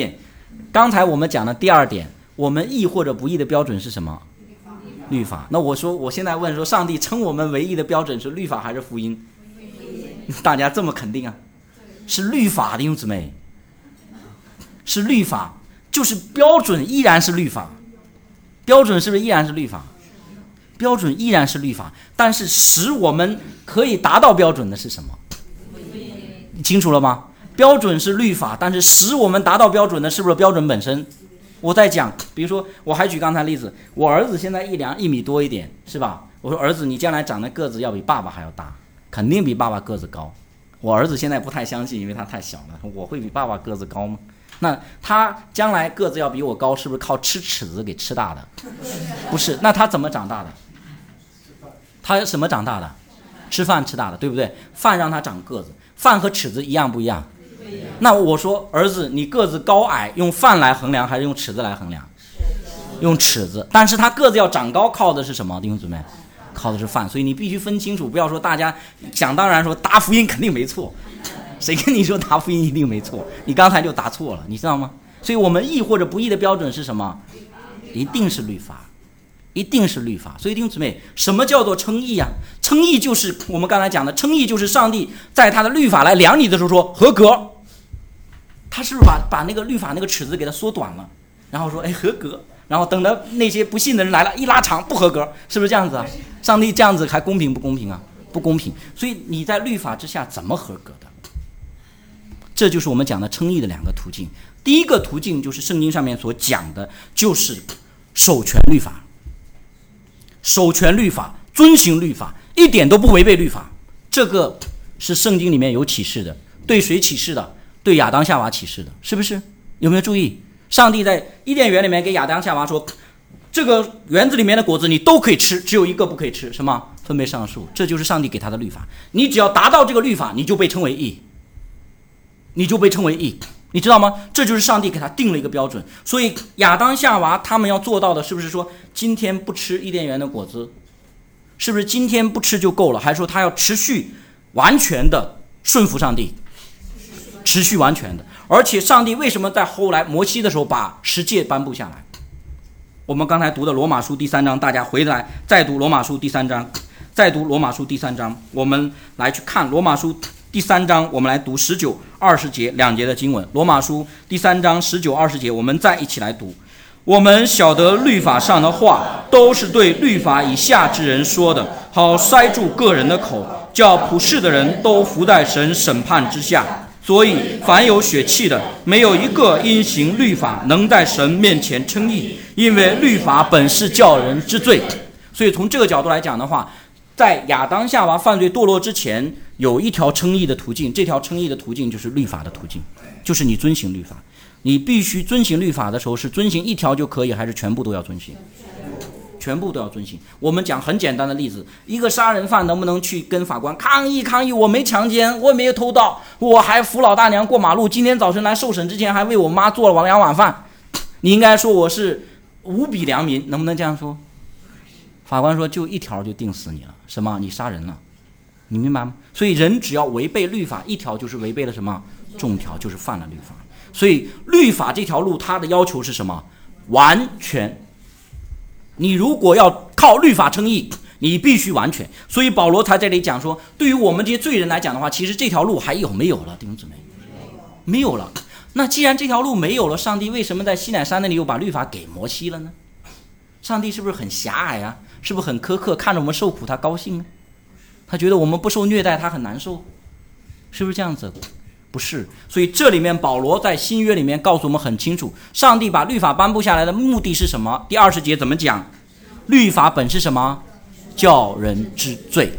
刚才我们讲的第二点，我们义或者不义的标准是什么？律法。那我说，我现在问说，上帝称我们为义的标准是律法还是福音？大家这么肯定啊？是律法的，弟兄姊妹，是律法，就是标准依然是律法。标准是不是依然是律法？标准依然是律法，但是使我们可以达到标准的是什么？你清楚了吗？标准是律法，但是使我们达到标准的是不是标准本身？我在讲，比如说，我还举刚才例子，我儿子现在一量一米多一点，是吧？我说儿子，你将来长的个子要比爸爸还要大，肯定比爸爸个子高。我儿子现在不太相信，因为他太小了，我会比爸爸个子高吗？那他将来个子要比我高，是不是靠吃尺子给吃大的？不是，那他怎么长大的？他什么长大的？吃饭吃大的，对不对？饭让他长个子，饭和尺子一样不一样？那我说儿子，你个子高矮用饭来衡量还是用尺子来衡量？用尺子。但是他个子要长高靠的是什么？弟兄姊妹，靠的是饭。所以你必须分清楚，不要说大家想当然说答福音肯定没错，谁跟你说答福音一定没错？你刚才就答错了，你知道吗？所以我们义或者不义的标准是什么？一定是律法，一定是律法。所以弟兄姊妹，什么叫做称义啊？称义就是我们刚才讲的，称义就是上帝在他的律法来量你的时候说合格，他是不是把把那个律法那个尺子给他缩短了，然后说哎合格，然后等到那些不信的人来了一拉长不合格，是不是这样子啊？上帝这样子还公平不公平啊？不公平。所以你在律法之下怎么合格的？这就是我们讲的称义的两个途径。第一个途径就是圣经上面所讲的，就是守全律法，守全律法，遵行律法，一点都不违背律法。这个是圣经里面有启示的。对谁启示的？对亚当夏娃启示的，是不是？有没有注意？上帝在伊甸园里面给亚当夏娃说，这个园子里面的果子你都可以吃，只有一个不可以吃，什么？分别善恶树。这就是上帝给他的律法。你只要达到这个律法，你就被称为义，你就被称为义，你知道吗？这就是上帝给他定了一个标准。所以亚当夏娃他们要做到的，是不是说今天不吃伊甸园的果子？是不是今天不吃就够了？还是说他要持续完全的顺服上帝？持续完全的。而且上帝为什么在后来摩西的时候把十诫颁布下来？我们刚才读的罗马书第三章，大家回来再读罗马书第三章，再读罗马书第三章，我们来去看罗马书第三章，我们来读十九、二十节两节的经文。罗马书第三章十九、二十节，我们再一起来读。我们晓得律法上的话都是对律法以下之人说的，好塞住个人的口，叫普世的人都伏在神审判之下。所以凡有血气的，没有一个因行律法能在神面前称义，因为律法本是叫人知罪。所以从这个角度来讲的话，在亚当夏娃犯罪堕落之前，有一条称义的途径，这条称义的途径就是律法的途径，就是你遵行律法。你必须遵行律法的时候，是遵行一条就可以，还是全部都要遵行？全部都要遵行。我们讲很简单的例子，一个杀人犯能不能去跟法官抗议抗议，我没强奸，我没有偷盗，我还扶老大娘过马路，今天早晨来受审之前还为我妈做了两碗饭，你应该说我是无比良民，能不能这样说？法官说就一条就定死你了，什么？你杀人了，你明白吗？所以人只要违背律法一条，就是违背了什么？众条，就是犯了律法。所以律法这条路它的要求是什么？完全。你如果要靠律法称义，你必须完全。所以保罗才在这里讲说，对于我们这些罪人来讲的话，其实这条路还有没有了？弟兄姊妹，没有了。那既然这条路没有了，上帝为什么在西乃山那里又把律法给摩西了呢？上帝是不是很狭隘啊？是不是很苛刻？看着我们受苦他高兴啊？他觉得我们不受虐待他很难受，是不是这样子？不是。所以这里面保罗在新约里面告诉我们很清楚，上帝把律法颁布下来的目的是什么？第二十节怎么讲？律法本是什么？叫人知罪。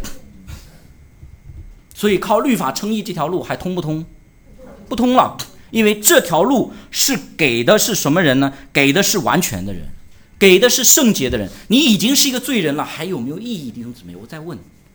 所以靠律法称义这条路还通不通？不通了。因为这条路是给的是什么人呢？给的是完全的人，给的是圣洁的人。你已经是一个罪人了，还有没有意义？弟兄姊妹，我再问，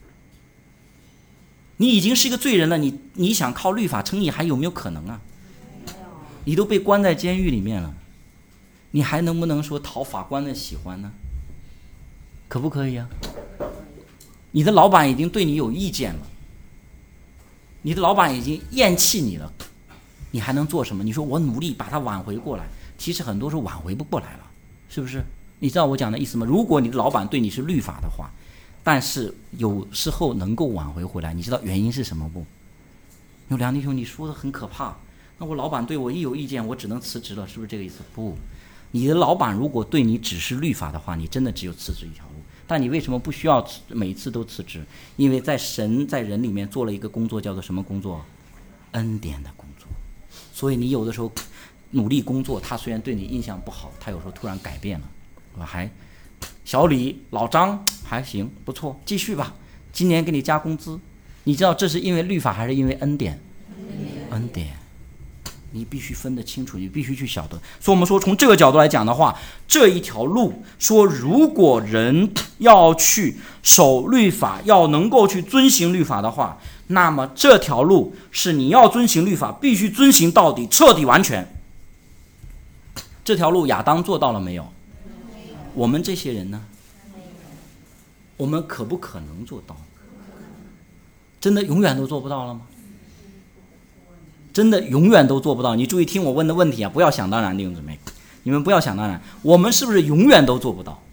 你已经是一个罪人了，你你想靠律法称义还有没有可能啊？你都被关在监狱里面了，你还能不能说讨法官的喜欢呢？可不可以啊？你的老板已经对你有意见了，你的老板已经厌弃你了，你还能做什么？你说我努力把他挽回过来， 其实很多时候挽回不过来了，是不是？你知道我讲的意思吗？如果你的老板对你是律法的话，但是有时候能够挽回回来，你知道原因是什么不？有梁弟兄，你说的很可怕，那我老板对我一有意见，我只能辞职了，是不是这个意思？不，你的老板如果对你只是律法的话，你真的只有辞职一条路。但你为什么不需要每次都辞职？因为在神在人里面做了一个工作，叫做什么工作？恩典的工作。所以你有的时候努力工作，他虽然对你印象不好，他有时候突然改变了，我还小李老张还行不错，继续吧，今年给你加工资。你知道这是因为律法还是因为恩典？恩典，你必须分得清楚，你必须去晓得。所以我们说从这个角度来讲的话，这一条路说，如果人要去守律法，要能够去遵行律法的话，那么这条路是你要遵行律法，必须遵行到底，彻底完全。这条路亚当做到了没有？我们这些人呢？我们可不可能做到？真的永远都做不到了吗？真的永远都做不到。你注意听我问的问题啊，不要想当然，弟兄姊妹，你们不要想当然。我们是不是永远都做不到？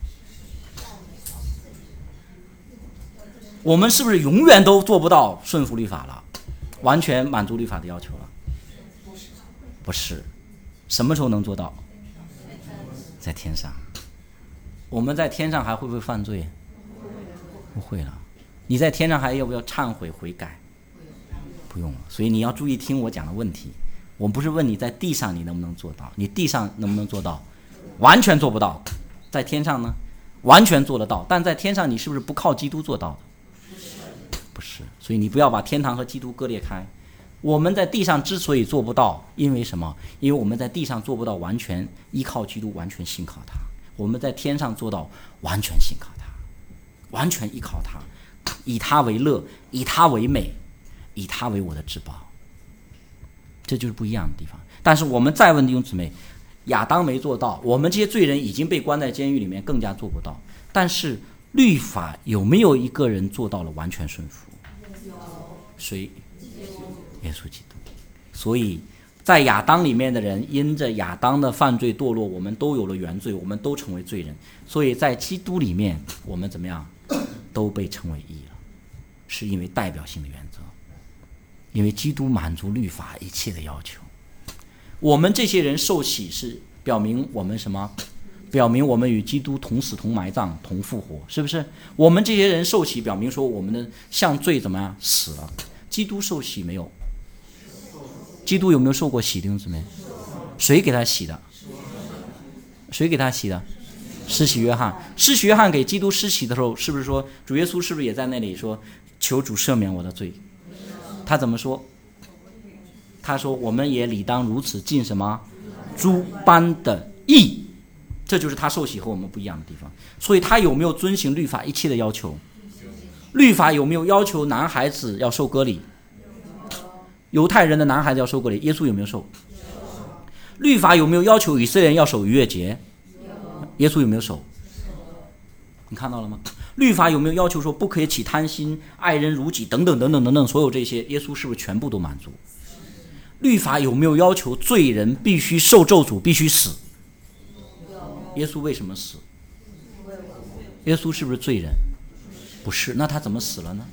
我们是不是永远都做不到顺服律法了，完全满足律法的要求了？不是。什么时候能做到？在天上。我们在天上还会不会犯罪？不会了。你在天上还要不要忏悔悔改？不用了。所以你要注意听我讲的问题。我不是问你在地上你能不能做到，你地上能不能做到？完全做不到。在天上呢，完全做得到。但在天上你是不是不靠基督做到的？不是。所以你不要把天堂和基督割裂开。我们在地上之所以做不到，因为什么？因为我们在地上做不到完全依靠基督，完全信靠他。我们在天上做到完全信靠他，完全依靠他，以他为乐，以他为美，以他为我的至宝。这就是不一样的地方。但是我们再问弟兄姊妹，亚当没做到，我们这些罪人已经被关在监狱里面，更加做不到。但是律法有没有一个人做到了完全顺服？谁？耶稣基督。所以在亚当里面的人，因着亚当的犯罪堕落，我们都有了原罪，我们都成为罪人。所以在基督里面，我们怎么样？都被称为义了，是因为代表性的原则，因为基督满足律法一切的要求。我们这些人受洗是表明我们什么？表明我们与基督同死同埋葬同复活，是不是？我们这些人受洗表明说我们的向罪怎么样？死了。基督受洗没有？基督有没有受过洗？弟兄姊妹，谁给他洗的？谁给他洗的？施洗约翰。施洗约翰给基督施洗的时候，是不是说主耶稣是不是也在那里说求主赦免我的罪？他怎么说？他说我们也理当如此尽什么？诸般的义。这就是他受洗和我们不一样的地方。所以他有没有遵行律法一切的要求？律法有没有要求男孩子要受割礼？犹太人的男孩子要受割礼，耶稣有没有受？律法有没有要求以色列人要守逾越节？耶稣有没有守？你看到了吗？律法有没有要求说不可以起贪心、爱人如己等等等等等等，所有这些耶稣是不是全部都满足？律法有没有要求罪人必须受咒诅、必须死？耶稣为什么死？耶稣是不是罪人？不是。那他怎么死了呢？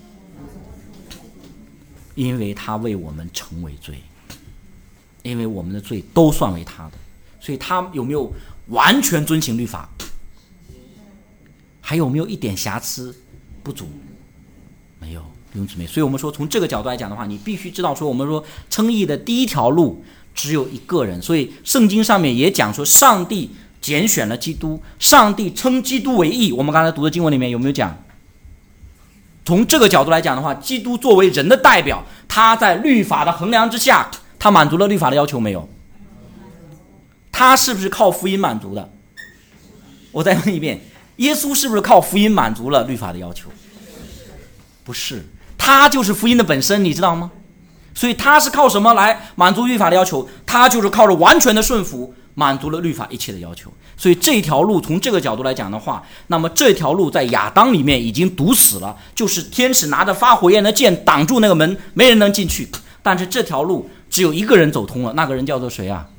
因为他为我们成为罪，因为我们的罪都算为他的。所以他有没有完全遵行律法？还有没有一点瑕疵不足？没有，弟兄姊妹。所以我们说从这个角度来讲的话，你必须知道说我们说称义的第一条路只有一个人。所以圣经上面也讲说上帝拣选了基督，上帝称基督为义。我们刚才读的经文里面有没有讲？从这个角度来讲的话，基督作为人的代表，他在律法的衡量之下，他满足了律法的要求没有？他是不是靠福音满足的？我再问一遍，耶稣是不是靠福音满足了律法的要求？不是，他就是福音的本身，你知道吗？所以他是靠什么来满足律法的要求？他就是靠着完全的顺服满足了律法一切的要求。所以这条路从这个角度来讲的话，那么这条路在亚当里面已经堵死了，就是天使拿着发火焰的剑挡住那个门，没人能进去。但是这条路只有一个人走通了，那个人叫做谁啊？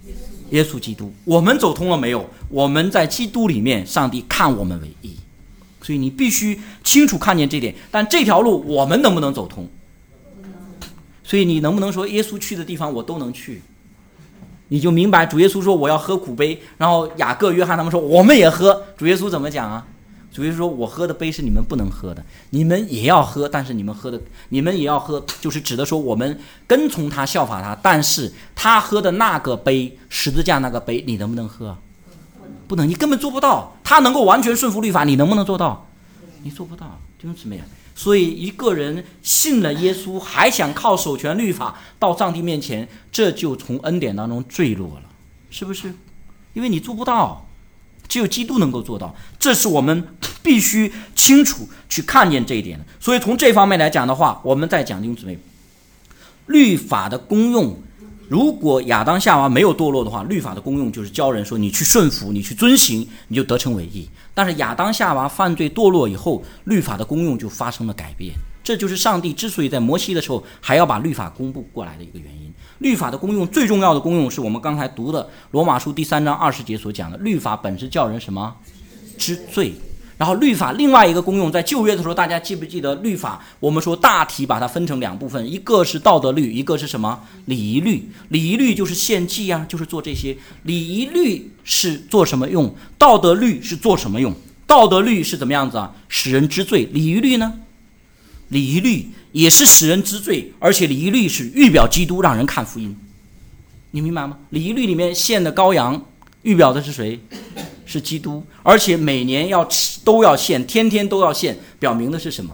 耶稣基督。我们走通了没有？我们在基督里面，上帝看我们为义。所以你必须清楚看见这点，但这条路我们能不能走通？所以你能不能说耶稣去的地方我都能去？你就明白主耶稣说我要喝苦杯，然后雅各约翰他们说我们也喝，主耶稣怎么讲啊？主耶稣说我喝的杯是你们不能喝的，你们也要喝，但是你们喝的你们也要喝，就是指的说我们跟从他效法他，但是他喝的那个杯，十字架那个杯，你能不能喝？不能，你根本做不到。他能够完全顺服律法，你能不能做到？你做不到，弟兄姊妹。所以一个人信了耶稣，还想靠守全律法到上帝面前，这就从恩典当中坠落了，是不是？因为你做不到，只有基督能够做到，这是我们必须清楚去看见这一点的。所以从这方面来讲的话，我们再讲弟兄姊妹，律法的功用，如果亚当夏娃没有堕落的话，律法的功用就是教人说你去顺服，你去遵行，你就得成为义。但是亚当夏娃犯罪堕落以后，律法的功用就发生了改变。这就是上帝之所以在摩西的时候还要把律法公布过来的一个原因。律法的功用最重要的功用是我们刚才读的罗马书第三章二十节所讲的，律法本是叫人什么？知罪。然后律法另外一个功用，在旧约的时候，大家记不记得律法？我们说大体把它分成两部分，一个是道德律，一个是什么？礼仪律。礼仪律就是献祭啊，就是做这些。礼仪律是做什么用？道德律是做什么用？道德律是怎么样子啊？使人知罪。礼仪律呢？礼仪律也是使人知罪，而且礼仪律是预表基督，让人看福音。你明白吗？礼仪律里面献的羔羊预表的是谁？是基督，而且每年要都要献，天天都要献，表明的是什么？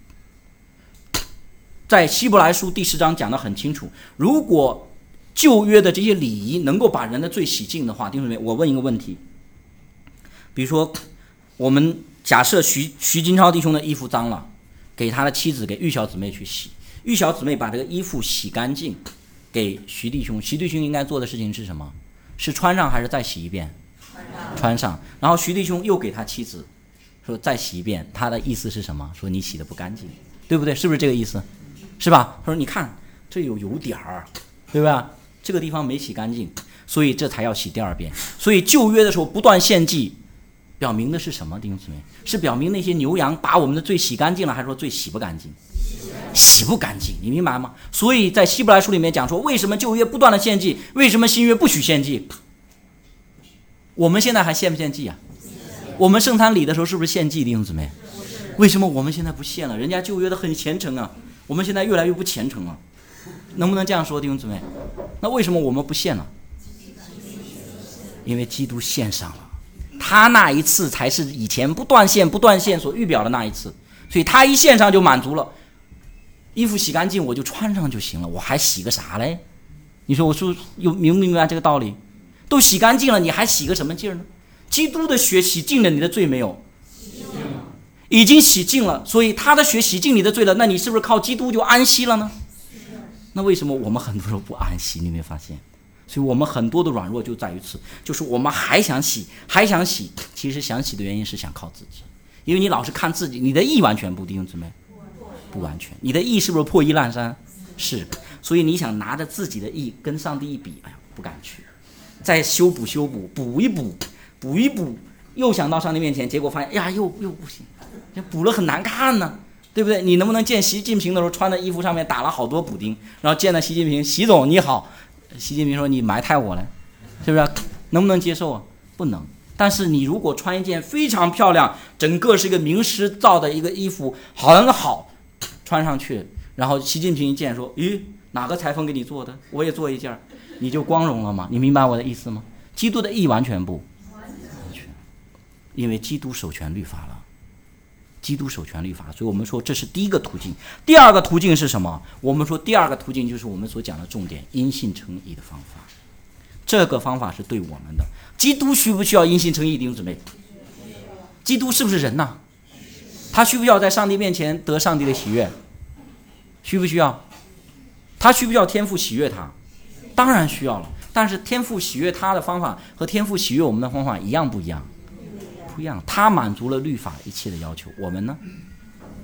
在希伯来书第十章讲得很清楚，如果旧约的这些礼仪能够把人的罪洗净的话，弟兄姊妹，我问一个问题，比如说我们假设徐徐金超弟兄的衣服脏了，给他的妻子给玉小姊妹去洗，玉小姊妹把这个衣服洗干净给徐弟兄，徐弟兄应该做的事情是什么？是穿上还是再洗一遍？穿上。然后徐弟兄又给他妻子说再洗一遍，他的意思是什么？说你洗得不干净，对不对？是不是这个意思？是吧？他说你看这有油点儿，对吧？这个地方没洗干净，所以这才要洗第二遍。所以旧约的时候不断献祭，表明的是什么？弟兄姊妹，是表明那些牛羊把我们的罪洗干净了，还是说罪洗不干净？洗不干净，你明白吗？所以在希伯来书里面讲说，为什么旧约不断的献祭，为什么新约不许献祭？我们现在还献不献祭啊？我们圣餐礼的时候是不是献祭，弟兄姊妹？为什么我们现在不献了？人家旧约的很虔诚啊，我们现在越来越不虔诚了，能不能这样说，弟兄姊妹？那为什么我们不献了？因为基督献上了，他那一次才是以前不断献不断献所预表的那一次，所以他一献上就满足了。衣服洗干净我就穿上就行了，我还洗个啥嘞？你说我是不是有明不明白这个道理？都洗干净了，你还洗个什么劲儿呢？基督的血洗净了你的罪没有？已经洗净了，所以他的血洗净你的罪了，那你是不是靠基督就安息了呢？那为什么我们很多时候不安息？你没发现？所以我们很多的软弱就在于此，就是我们还想洗还想洗，其实想洗的原因是想靠自己，因为你老是看自己，你的义完全不，弟兄姊妹，不完全。你的义是不是破衣烂衫？是。所以你想拿着自己的义跟上帝一比，哎呀，不敢去。再修补修补，补一补，补一补，又想到上帝面前，结果发现，哎呀，又又不行，补了很难看呢，对不对？你能不能见习近平的时候穿的衣服上面打了好多补丁，然后见到习近平，习总你好，习近平说你埋汰我了，是不是？能不能接受啊？不能。但是你如果穿一件非常漂亮，整个是一个名师造的一个衣服，很好，穿上去，然后习近平一见说，咦，哪个裁缝给你做的？我也做一件。你就光荣了吗？你明白我的意思吗？基督的义完全不完全，因为基督守全律法了，基督守全律法，所以我们说这是第一个途径。第二个途径是什么？我们说第二个途径就是我们所讲的重点，因信称义的方法。这个方法是对我们的。基督需不需要因信称义，弟兄姊妹？基督是不是人呐？他需不需要在上帝面前得上帝的喜悦？需不需要？他需不需要天父喜悦他？当然需要了，但是天父喜悦他的方法和天父喜悦我们的方法一样不一样？不一样。他满足了律法一切的要求，我们呢？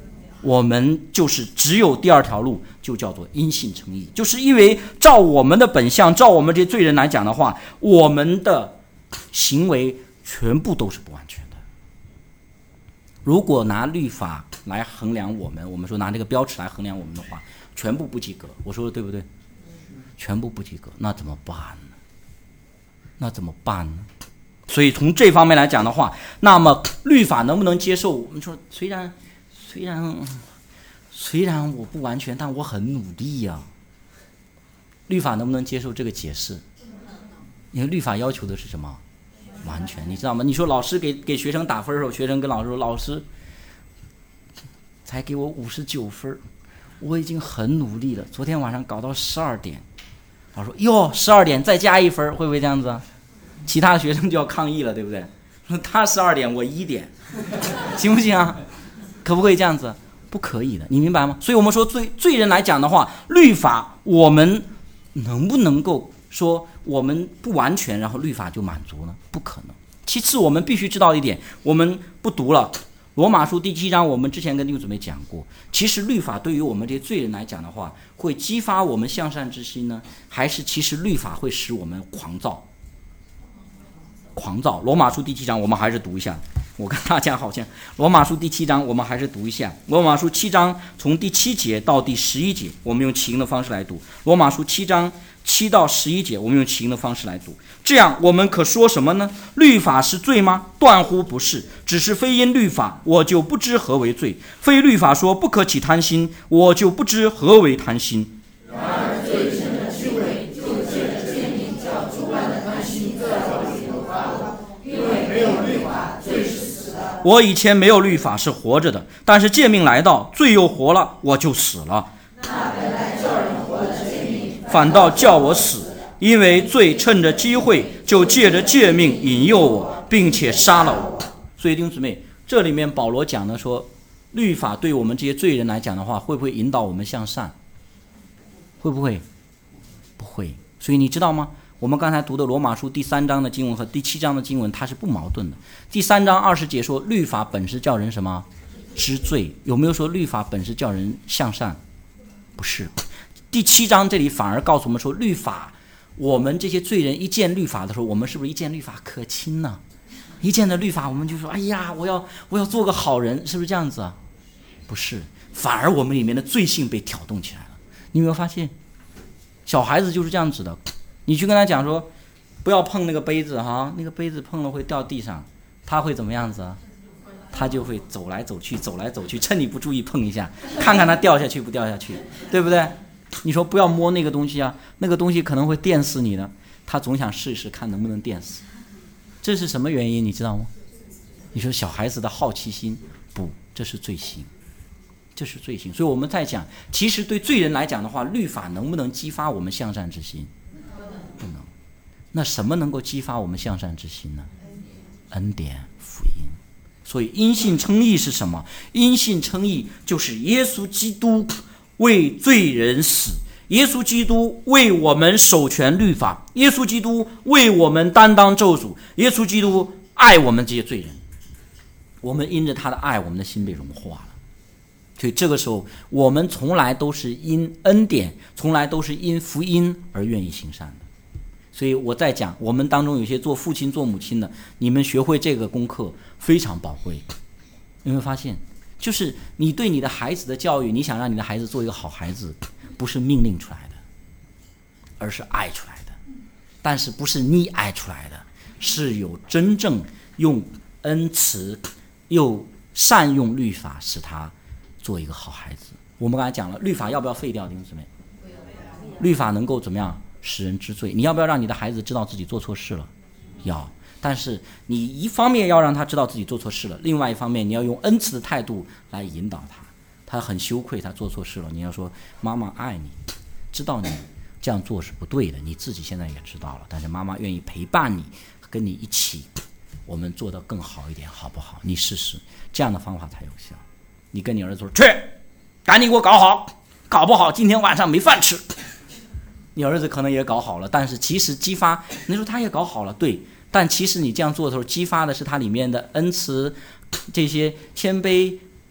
我们就是只有第二条路，就叫做因信称义。就是因为照我们的本相，照我们这些罪人来讲的话，我们的行为全部都是不完全的。如果拿律法来衡量我们，我们说拿这个标尺来衡量我们的话，全部不及格。我说的对不对？全部不及格，那怎么办呢？那怎么办呢？所以从这方面来讲的话，那么律法能不能接受？我们说虽然虽然虽然我不完全，但我很努力呀、啊。律法能不能接受这个解释？因为律法要求的是什么？完全，你知道吗？你说老师给给学生打分的时候，学生跟老师说：“老师才给我五十九分，我已经很努力了。昨天晚上搞到十二点。”老师说：“哟，十二点再加一分，会不会这样子啊？”其他的学生就要抗议了，对不对？说他十二点，我一点，行不行啊？可不可以这样子？不可以的，你明白吗？所以我们说罪罪人来讲的话，律法我们能不能够说我们不完全，然后律法就满足呢？不可能。其次，我们必须知道一点，我们不读了罗马书第七章，我们之前跟弟兄姊妹讲过，其实律法对于我们这些罪人来讲的话，会激发我们向善之心呢，还是其实律法会使我们狂躁？狂躁。罗马书第七章我们还是读一下，我跟大家好像罗马书第七章我们还是读一下。罗马书七章从第七节到第十一节，我们用起因的方式来读。罗马书七章七到十一节，我们用起因的方式来读。这样我们可说什么呢？律法是罪吗？断乎不是，只是非因律法，我就不知何为罪；非律法说不可起贪心，我就不知何为贪心。 然而罪成了智慧，就借着诫命叫诸般的贪心在我里头发动，因为没有律法，罪是死的。 我以前没有律法是活着的，但是诫命来到，罪又活了，我就死了。 那本来叫人活的诫命， 反倒叫我死，因为罪趁着机会就借着诫命引诱我，并且杀了我。所以弟兄姊妹，这里面保罗讲的说，律法对我们这些罪人来讲的话，会不会引导我们向善？会不会？不会。所以你知道吗？我们刚才读的罗马书第三章的经文和第七章的经文，它是不矛盾的。第三章二十节说，律法本是叫人什么？知罪。有没有说律法本是叫人向善？不是。第七章这里反而告诉我们说，律法，我们这些罪人一见律法的时候，我们是不是一见律法可亲呢？一见的律法，我们就说：“哎呀，我要我要做个好人。”是不是这样子啊？不是，反而我们里面的罪性被挑动起来了。你有没有发现，小孩子就是这样子的？你去跟他讲说，不要碰那个杯子哈，那个杯子碰了会掉地上，他会怎么样子啊？他就会走来走去，走来走去，趁你不注意碰一下，看看他掉下去不掉下去，对不对？你说不要摸那个东西啊，那个东西可能会电死你的，他总想试一试看能不能电死。这是什么原因你知道吗？你说小孩子的好奇心，不，这是罪行，这是罪行。所以我们在讲，其实对罪人来讲的话，律法能不能激发我们向善之心？不能。那什么能够激发我们向善之心呢？恩典福音。所以因信称义是什么？因信称义就是耶稣基督为罪人死，耶稣基督为我们守全律法，耶稣基督为我们担当咒诅，耶稣基督爱我们这些罪人，我们因着他的爱，我们的心被融化了。所以这个时候我们从来都是因恩典，从来都是因福音而愿意行善的。所以我在讲，我们当中有些做父亲做母亲的，你们学会这个功课非常宝贵。有没有发现，就是你对你的孩子的教育，你想让你的孩子做一个好孩子，不是命令出来的，而是爱出来的。但是不是溺爱出来的，是有真正用恩慈又善用律法使他做一个好孩子。我们刚才讲了，律法要不要废掉，弟兄姊妹？律法能够怎么样使人知罪？你要不要让你的孩子知道自己做错事了？要。但是你一方面要让他知道自己做错事了，另外一方面你要用恩慈的态度来引导他。他很羞愧，他做错事了，你要说妈妈爱你，知道你这样做是不对的，你自己现在也知道了，但是妈妈愿意陪伴你，跟你一起，我们做得更好一点，好不好？你试试，这样的方法才有效。你跟你儿子说，去，赶紧给我搞好，搞不好今天晚上没饭吃。你儿子可能也搞好了，但是其实激发，你说他也搞好了，对，但其实你这样做的时候，激发的是他里面的恩慈，这些谦卑、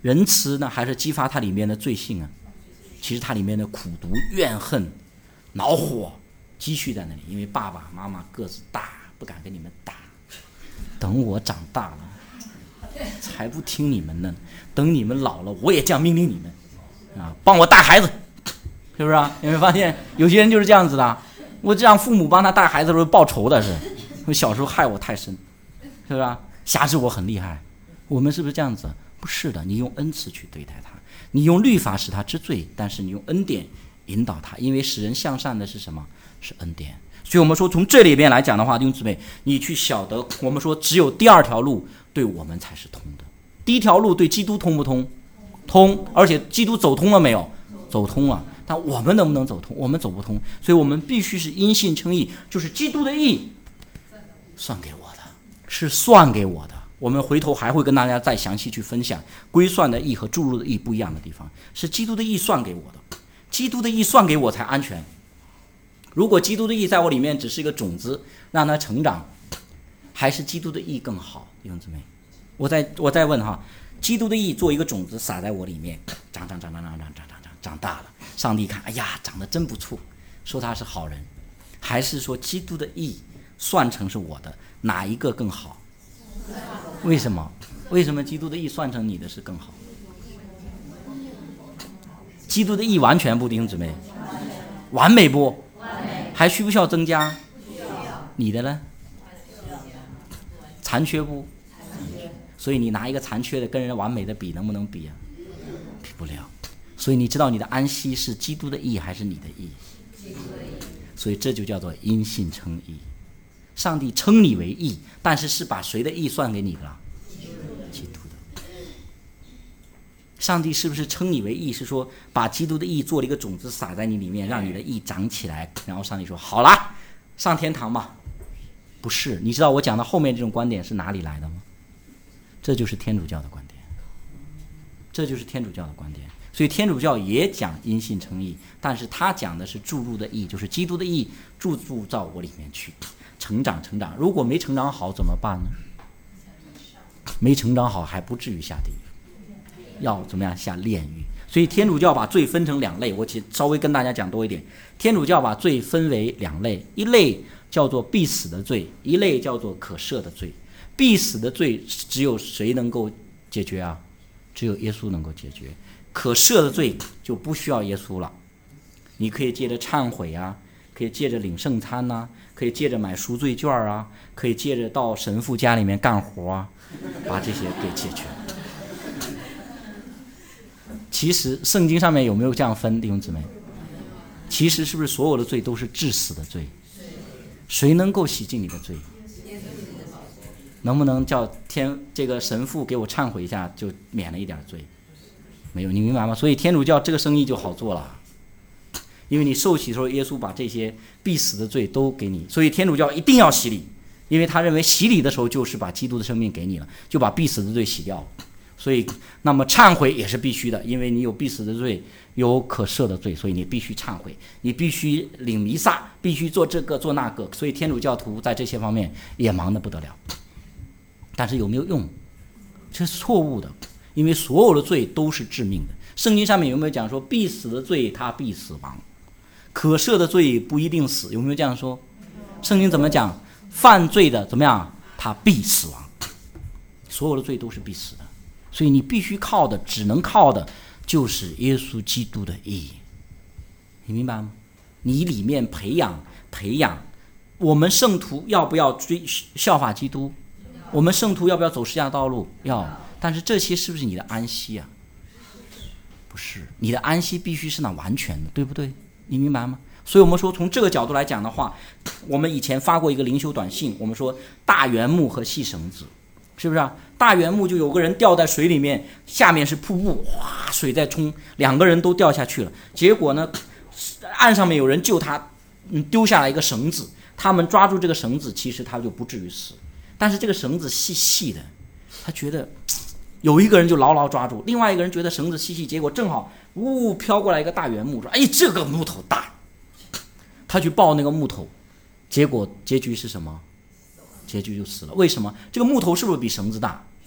仁慈呢，还是激发他里面的罪性啊？其实他里面的苦毒、怨恨、恼火积蓄在那里，因为爸爸妈妈个子大，不敢跟你们打，等我长大了才不听你们呢，等你们老了我也这样命令你们啊，帮我带孩子，是不是啊？有没有发现有些人就是这样子的？我这样父母帮他带孩子的时候报仇的是，我小时候害我太深，是不是啊？辖制我很厉害。我们是不是这样子？不是的，你用恩慈去对待他，你用律法使他知罪，但是你用恩典引导他，因为使人向善的是什么？是恩典。所以我们说从这里边来讲的话，弟兄姊妹，你去晓得，我们说只有第二条路对我们才是通的。第一条路对基督通不通？通，而且基督走通了没有？走通了。但我们能不能走通？我们走不通，所以我们必须是因信称义，就是基督的义算给我的，是算给我的。我们回头还会跟大家再详细去分享归算的义和注入的义不一样的地方，是基督的义算给我的，基督的义算给我才安全。如果基督的义在我里面只是一个种子，让它成长，还是基督的义更好？弟兄姊妹，我再我再问哈，基督的义做一个种子撒在我里面，长长长长长长长长长长大了，上帝看，哎呀，长得真不错，说他是好人，还是说基督的义算成是我的，哪一个更好？为什么？为什么基督的义算成你的是更好？基督的义完全不，弟兄姊妹，完美不？还需不需要增加？你的呢？残缺不？所以你拿一个残缺的跟人完美的比，能不能比啊？比不了。所以你知道你的安息是基督的义还是你的义？所以这就叫做因信称义。上帝称你为义，但是是把谁的义算给你的了？基督的。上帝是不是称你为义，是说把基督的义做了一个种子撒在你里面，让你的义长起来，然后上帝说好了，上天堂吧？不是。你知道我讲的后面这种观点是哪里来的吗？这就是天主教的观点，这就是天主教的观点。所以天主教也讲因信称义，但是他讲的是注入的义，就是基督的义注入到我里面去，成长成长。如果没成长好怎么办呢？没成长好还不至于下地狱，要怎么样？下炼狱。所以天主教把罪分成两类，我稍微跟大家讲多一点。天主教把罪分为两类，一类叫做必死的罪，一类叫做可赦的罪。必死的罪只有谁能够解决啊？只有耶稣能够解决。可赦的罪就不需要耶稣了，你可以借着忏悔啊，可以借着领圣餐啊，可以借着买赎罪券啊，可以借着到神父家里面干活啊，把这些给解决。其实圣经上面有没有这样分，弟兄姊妹？其实是不是所有的罪都是致死的罪？谁能够洗净你的罪？能不能叫天这个神父给我忏悔一下就免了一点罪？没有，你明白吗？所以天主教这个生意就好做了，因为你受洗的时候耶稣把这些必死的罪都给你，所以天主教一定要洗礼，因为他认为洗礼的时候就是把基督的生命给你了，就把必死的罪洗掉了。所以那么忏悔也是必须的，因为你有必死的罪，有可赦的罪，所以你必须忏悔，你必须领弥撒，必须做这个做那个。所以天主教徒在这些方面也忙得不得了，但是有没有用？这是错误的，因为所有的罪都是致命的。圣经上面有没有讲说必死的罪他必死亡，可赦的罪不一定死？有没有这样说？圣经怎么讲？犯罪的怎么样？他必死亡。所有的罪都是必死的，所以你必须靠的，只能靠的就是耶稣基督的义。你明白吗？你里面培养培养，我们圣徒要不要追效法基督？我们圣徒要不要走十字架道路？要。但是这些是不是你的安息啊？不是，你的安息必须是那完全的，对不对？你明白吗？所以我们说从这个角度来讲的话，我们以前发过一个灵修短信，我们说大圆木和细绳子，是不是啊？大圆木就有个人掉在水里面，下面是瀑布，哗，水在冲，两个人都掉下去了。结果呢，岸上面有人救他，嗯，丢下来一个绳子，他们抓住这个绳子，其实他就不至于死。但是这个绳子细细的，他觉得有一个人就牢牢抓住，另外一个人觉得绳子细细，结果正好呜飘过来一个大圆木，说：“哎，这个木头大。”他去抱那个木头，结果结局是什么？结局就死了。为什么？这个木头是不是比绳子大？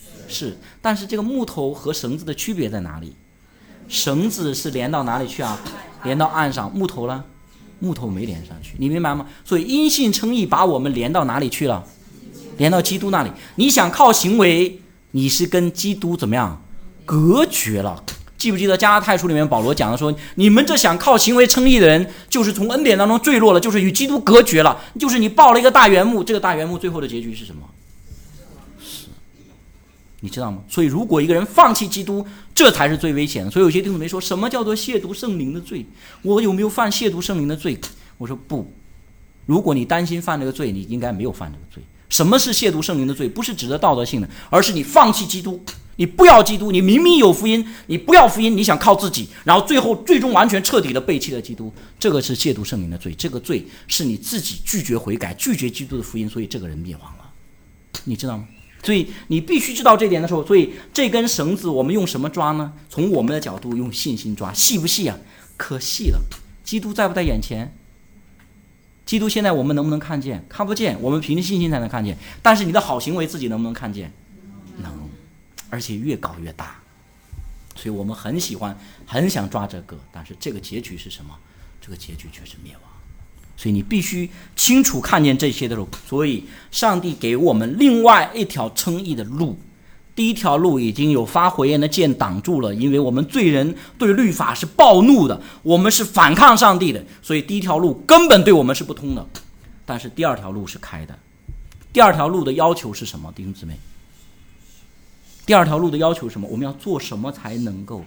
是，但是这个木头和绳子的区别在哪里？绳子是连到哪里去啊？连到岸上。木头呢？木头没连上去，你明白吗？所以因信称义把我们连到哪里去了？连到基督那里。你想靠行为，你是跟基督怎么样隔绝了？记不记得加拉太书里面保罗讲的说，你们这想靠行为称义的人，就是从恩典当中坠落了，就是与基督隔绝了，就是你抱了一个大原木，这个大原木最后的结局是什么？是，你知道吗？所以如果一个人放弃基督，这才是最危险的。所以有些弟兄姊妹说，什么叫做亵渎圣灵的罪？我有没有犯亵渎圣灵的罪？我说不，如果你担心犯这个罪，你应该没有犯这个罪。什么是亵渎圣灵的罪？不是指的道德性的，而是你放弃基督，你不要基督，你明明有福音，你不要福音，你想靠自己，然后最后最终完全彻底的背弃了基督，这个是亵渎圣灵的罪。这个罪是你自己拒绝悔改，拒绝基督的福音，所以这个人灭亡了，你知道吗？所以你必须知道这点的时候，所以这根绳子我们用什么抓呢？从我们的角度用信心抓，细不细啊？可细了。基督在不在眼前？基督现在我们能不能看见？看不见，我们凭着信心才能看见。但是你的好行为自己能不能看见？能，而且越搞越大。所以我们很喜欢很想抓这个，但是这个结局是什么？这个结局却是灭亡。所以你必须清楚看见这些的时候，所以上帝给我们另外一条称义的路。第一条路已经有发火焰的剑挡住了，因为我们罪人对律法是暴怒的，我们是反抗上帝的，所以第一条路根本对我们是不通的。但是第二条路是开的。第二条路的要求是什么，弟兄姊妹？第二条路的要求是什么？我们要做什么才能够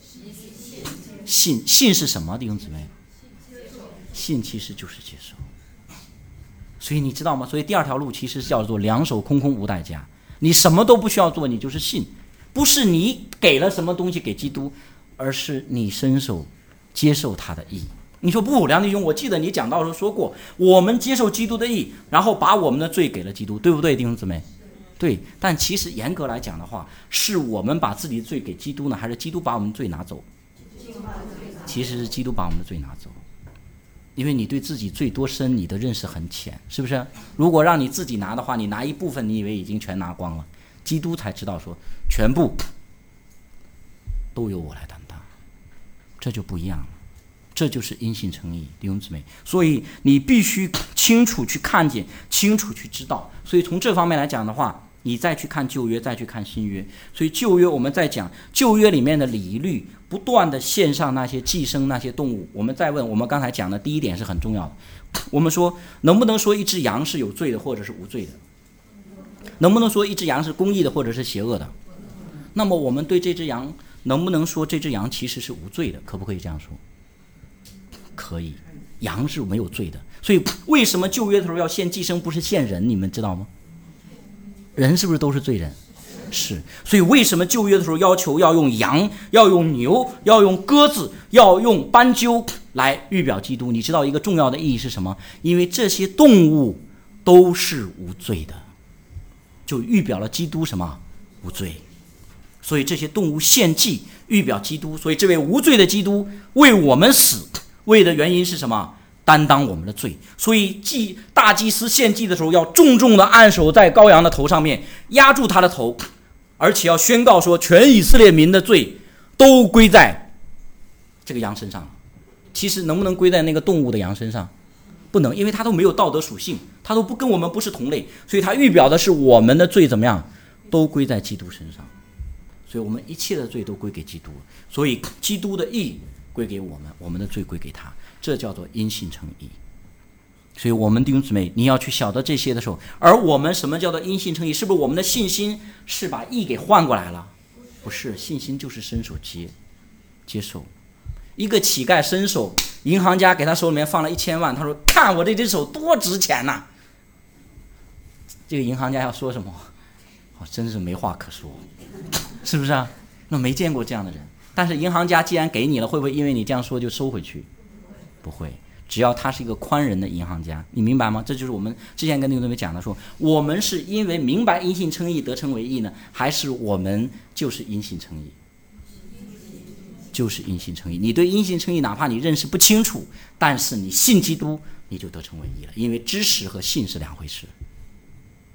信？信是什么，弟兄姊妹？信其实就是接受。所以你知道吗？所以第二条路其实叫做两手空空无代价。你什么都不需要做，你就是信。不是你给了什么东西给基督，而是你伸手接受他的义。你说不，梁弟兄，我记得你讲到的时候说过，我们接受基督的义，然后把我们的罪给了基督，对不对，弟兄姊妹？对。但其实严格来讲的话，是我们把自己的罪给基督呢，还是基督把我们的罪拿走？其实是基督把我们的罪拿走。因为你对自己罪多深，你的认识很浅，是不是？如果让你自己拿的话，你拿一部分，你以为已经全拿光了。基督才知道说，全部都由我来担当，这就不一样了。这就是因信称义，弟兄姊妹。所以你必须清楚去看见，清楚去知道。所以从这方面来讲的话，你再去看旧约，再去看新约。所以旧约我们在讲旧约里面的礼仪律，不断的献上那些寄生那些动物。我们再问，我们刚才讲的第一点是很重要的。我们说能不能说一只羊是有罪的或者是无罪的？能不能说一只羊是公义的或者是邪恶的？那么我们对这只羊能不能说这只羊其实是无罪的？可不可以这样说？可以，羊是没有罪的。所以为什么旧约的时候要献寄生，不是献人？你们知道吗？人是不是都是罪人？是。所以为什么旧约的时候要求要用羊，要用牛，要用鸽子，要用斑鸠来预表基督？你知道一个重要的意义是什么？因为这些动物都是无罪的，就预表了基督什么？无罪。所以这些动物献祭预表基督，所以这位无罪的基督为我们死，为的原因是什么？担当我们的罪。所以祭大祭司献祭的时候，要重重的按手在羔羊的头上面，压住他的头，而且要宣告说，全以色列民的罪都归在这个羊身上。其实能不能归在那个动物的羊身上？不能，因为它都没有道德属性，它都不跟我们不是同类，所以它预表的是我们的罪怎么样，都归在基督身上。所以我们一切的罪都归给基督，所以基督的义归给我们，我们的罪归给他，这叫做因信称义。所以我们弟兄姊妹，你要去晓得这些的时候，而我们什么叫做因信称义？是不是我们的信心是把义给换过来了？不是，信心就是伸手接接受。一个乞丐伸手，银行家给他手里面放了一千万，他说看我这只手多值钱呐、啊！这个银行家要说什么？哦，真是没话可说，是不是啊？那没见过这样的人。但是银行家既然给你了，会不会因为你这样说就收回去？不会，只要他是一个宽仁的银行家，你明白吗？这就是我们之前跟弟兄姊妹讲的，说我们是因为明白因信称义得称为义呢，还是我们就是因信称义？就是因信称义。你对因信称义哪怕你认识不清楚，但是你信基督，你就得称为义了，因为知识和信是两回事。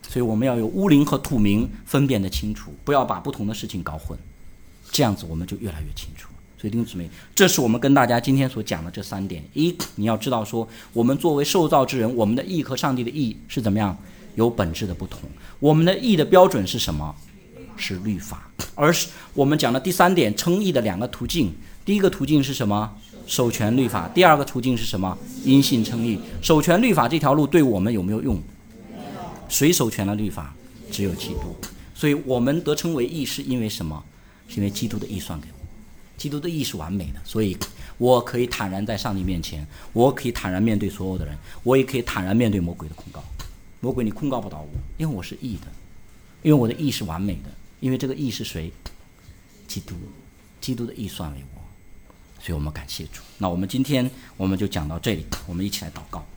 所以我们要有乌灵和土明分辨得清楚，不要把不同的事情搞混，这样子我们就越来越清楚。所以弟兄姊妹，这是我们跟大家今天所讲的这三点。一，你要知道说，我们作为受造之人，我们的义和上帝的义是怎么样，有本质的不同。我们的义的标准是什么？是律法。而是我们讲的第三点，称义的两个途径，第一个途径是什么？守全律法。第二个途径是什么？因信称义。守全律法这条路对我们有没有用？谁守全了律法？只有基督。所以我们得称为义是因为什么？是因为基督的义算给我。基督的义是完美的，所以我可以坦然在上帝面前，我可以坦然面对所有的人，我也可以坦然面对魔鬼的控告。魔鬼你控告不到我，因为我是义的，因为我的义是完美的，因为这个义是谁？基督，基督的义算为我。所以我们感谢主。那我们今天我们就讲到这里，我们一起来祷告。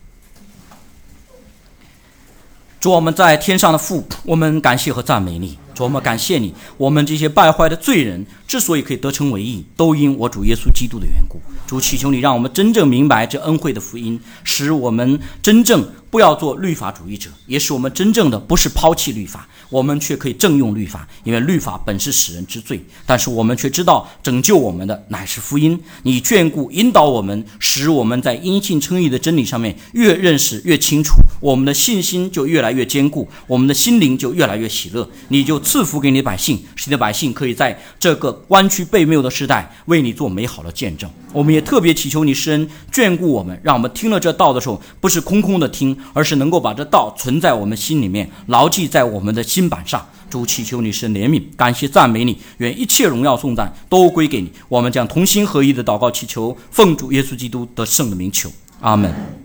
主，我们在天上的父，我们感谢和赞美你。主，我们感谢你，我们这些败坏的罪人之所以可以得称为义，都因我主耶稣基督的缘故。主，祈求你让我们真正明白这恩惠的福音，使我们真正不要做律法主义者，也使我们真正的不是抛弃律法，我们却可以正用律法，因为律法本是使人知罪，但是我们却知道拯救我们的乃是福音。你眷顾引导我们，使我们在因信称义的真理上面越认识越清楚，我们的信心就越来越坚固，我们的心灵就越来越喜乐。你就赐福给你的百姓，使你的百姓可以在这个弯曲悖谬的时代为你做美好的见证。我们也特别祈求你施恩眷顾我们，让我们听了这道的时候不是空空的听，而是能够把这道存在我们心里面，牢记在我们的心板上。主，祈求你施怜悯，感谢赞美你，愿一切荣耀颂赞都归给你。我们将同心合一的祷告祈求，奉主耶稣基督得胜的名求，阿们。